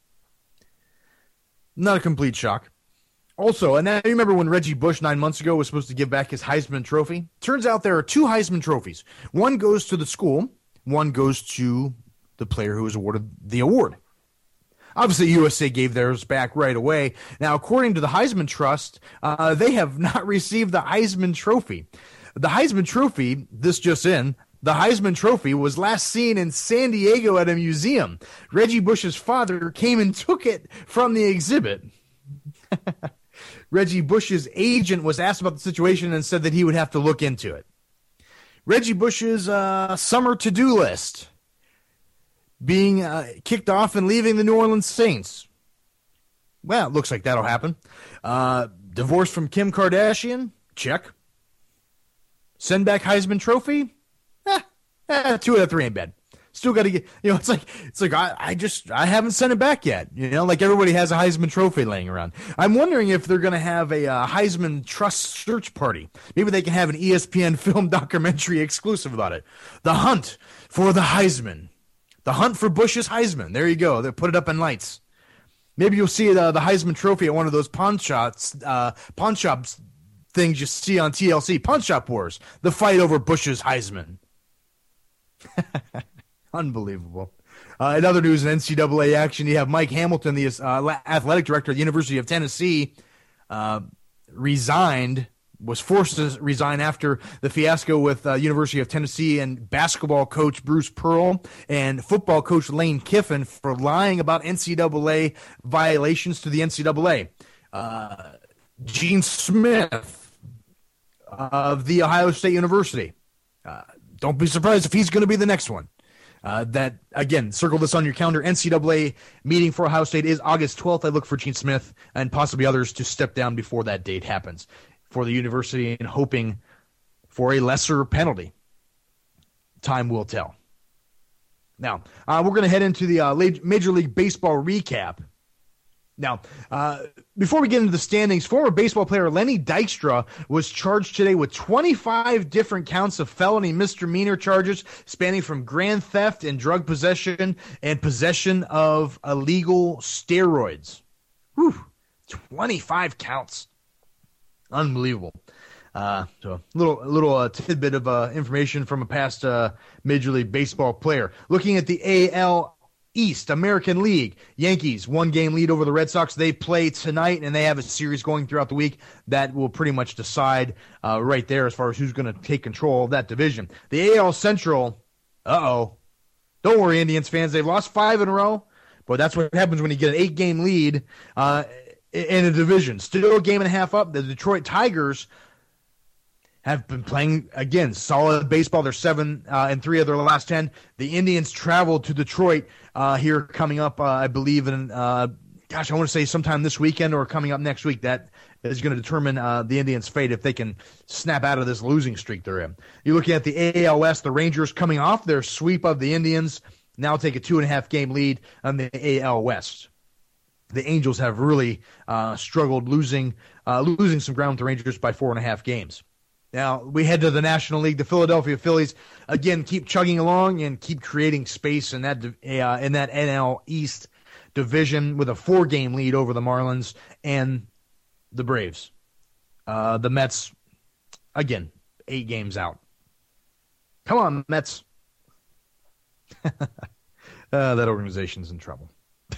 S2: Not a complete shock. Also, and I remember when Reggie Bush nine months ago was supposed to give back his Heisman Trophy. Turns out there are two Heisman Trophies. One goes to the school, one goes to the player who was awarded the award. Obviously, U S A gave theirs back right away. Now, according to the Heisman Trust, uh, they have not received the Heisman Trophy. The Heisman Trophy, this just in, the Heisman Trophy was last seen in San Diego at a museum. Reggie Bush's father came and took it from the exhibit. Reggie Bush's agent was asked about the situation and said that he would have to look into it. Reggie Bush's uh, summer to-do list. Being uh, kicked off and leaving the New Orleans Saints. Well, it looks like that'll happen. Uh, divorce from Kim Kardashian? Check. Send back Heisman Trophy? Eh, eh, two out of three ain't bad. Still got to get, you know, it's like, it's like I, I just, I haven't sent it back yet. You know, like everybody has a Heisman Trophy laying around. I'm wondering if they're going to have a uh, Heisman Trust search party. Maybe they can have an E S P N film documentary exclusive about it. The hunt for the Heisman. The hunt for Bush's Heisman. There you go. They put it up in lights. Maybe you'll see uh, the Heisman Trophy at one of those pawn shops, uh, pawn shops things you see on T L C. Pawn Shop Wars. The fight over Bush's Heisman. Unbelievable. Uh, in other news in N C double A action, you have Mike Hamilton, the uh, athletic director of the University of Tennessee, uh, resigned. was forced to resign after the fiasco with uh, University of Tennessee and basketball coach Bruce Pearl and football coach Lane Kiffin for lying about N C double A violations to the N C double A. Uh, Gene Smith of the Ohio State University. Uh, don't be surprised if he's going to be the next one. Uh, that, again, circle this on your calendar. N C double A meeting for Ohio State is August twelfth. I look for Gene Smith and possibly others to step down before that date happens for the university and hoping for a lesser penalty. Time will tell. Now, uh, we're going to head into the uh, Major League Baseball recap. Now, uh, before we get into the standings, former baseball player Lenny Dykstra was charged today with twenty-five different counts of felony misdemeanor charges spanning from grand theft and drug possession and possession of illegal steroids. Whew, twenty-five counts. Unbelievable. Uh, so a little, a little uh, tidbit of uh, information from a past uh, Major League Baseball player. Looking at the A L East, American League, Yankees, one-game lead over the Red Sox. They play tonight, and they have a series going throughout the week that will pretty much decide uh, right there as far as who's going to take control of that division. The A L Central, uh-oh. Don't worry, Indians fans. They've lost five in a row, but that's what happens when you get an eight-game lead uh, in a division. Still a game and a half up. The Detroit Tigers have been playing, again, solid baseball. They're seven uh, and three of their last ten. The Indians travel to Detroit uh, here coming up, uh, I believe, in, uh, gosh, I want to say sometime this weekend or coming up next week. That is going to determine uh, the Indians' fate if they can snap out of this losing streak they're in. You're looking at the A L West, the Rangers coming off their sweep of the Indians, now take a two-and-a-half game lead on the A L West. The Angels have really uh, struggled losing uh, losing some ground with the Rangers by four and a half games. Now, we head to the National League. The Philadelphia Phillies, again, keep chugging along and keep creating space in that uh, in that N L East division with a four-game lead over the Marlins and the Braves. Uh, the Mets, again, eight games out. Come on, Mets. uh, that organization's in trouble.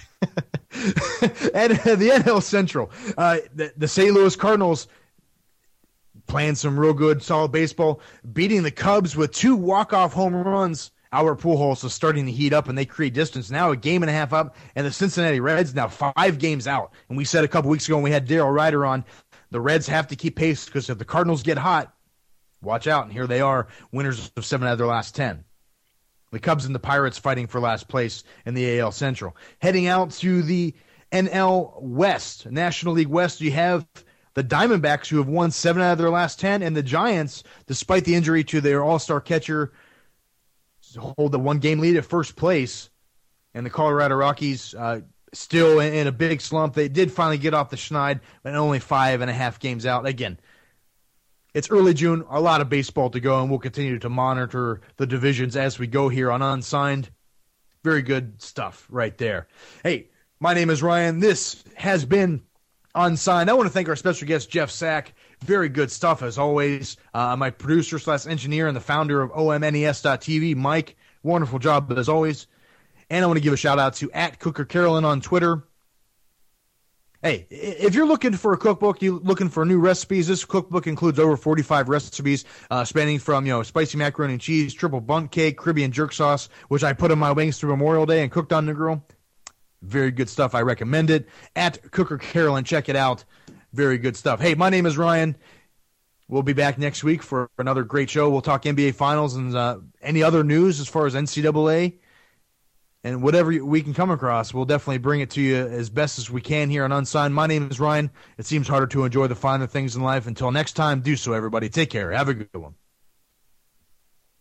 S2: And uh, the N L Central, uh, the, the Saint Louis Cardinals playing some real good, solid baseball, beating the Cubs with two walk-off home runs. Albert Pujols is starting to heat up, and they create distance. Now a game and a half up, and the Cincinnati Reds now five games out. And we said a couple weeks ago when we had Darryl Ryder on, the Reds have to keep pace because if the Cardinals get hot, watch out. And here they are, winners of seven out of their last ten. The Cubs and the Pirates fighting for last place in the A L Central. Heading out to the N L West, National League West, you have the Diamondbacks, who have won seven out of their last ten, and the Giants, despite the injury to their all-star catcher, hold the one-game lead at first place. And the Colorado Rockies uh, still in, in a big slump. They did finally get off the schneid, but only five and a half games out. Again, it's early June, a lot of baseball to go, and we'll continue to monitor the divisions as we go here on Unsigned. Very good stuff right there. Hey, my name is Ryan. This has been Unsigned. I want to thank our special guest, Jeff Sack. Very good stuff, as always. Uh, my producer slash engineer and the founder of O M N E S dot T V, Mike. Wonderful job, as always. And I want to give a shout-out to at Cooker Carolyn on Twitter. Hey, if you're looking for a cookbook, you're looking for new recipes, this cookbook includes over forty-five recipes, uh, spanning from, you know, spicy macaroni and cheese, triple bundt cake, Caribbean jerk sauce, which I put on my wings through Memorial Day and cooked on the grill. Very good stuff. I recommend it. At Cooker Carolyn, check it out. Very good stuff. Hey, my name is Ryan. We'll be back next week for another great show. We'll talk N B A Finals and uh, any other news as far as N C double A. And whatever we can come across, we'll definitely bring it to you as best as we can here on Unsigned. My name is Ryan. It seems harder to enjoy the finer things in life. Until next time, do so, everybody. Take care. Have a good one.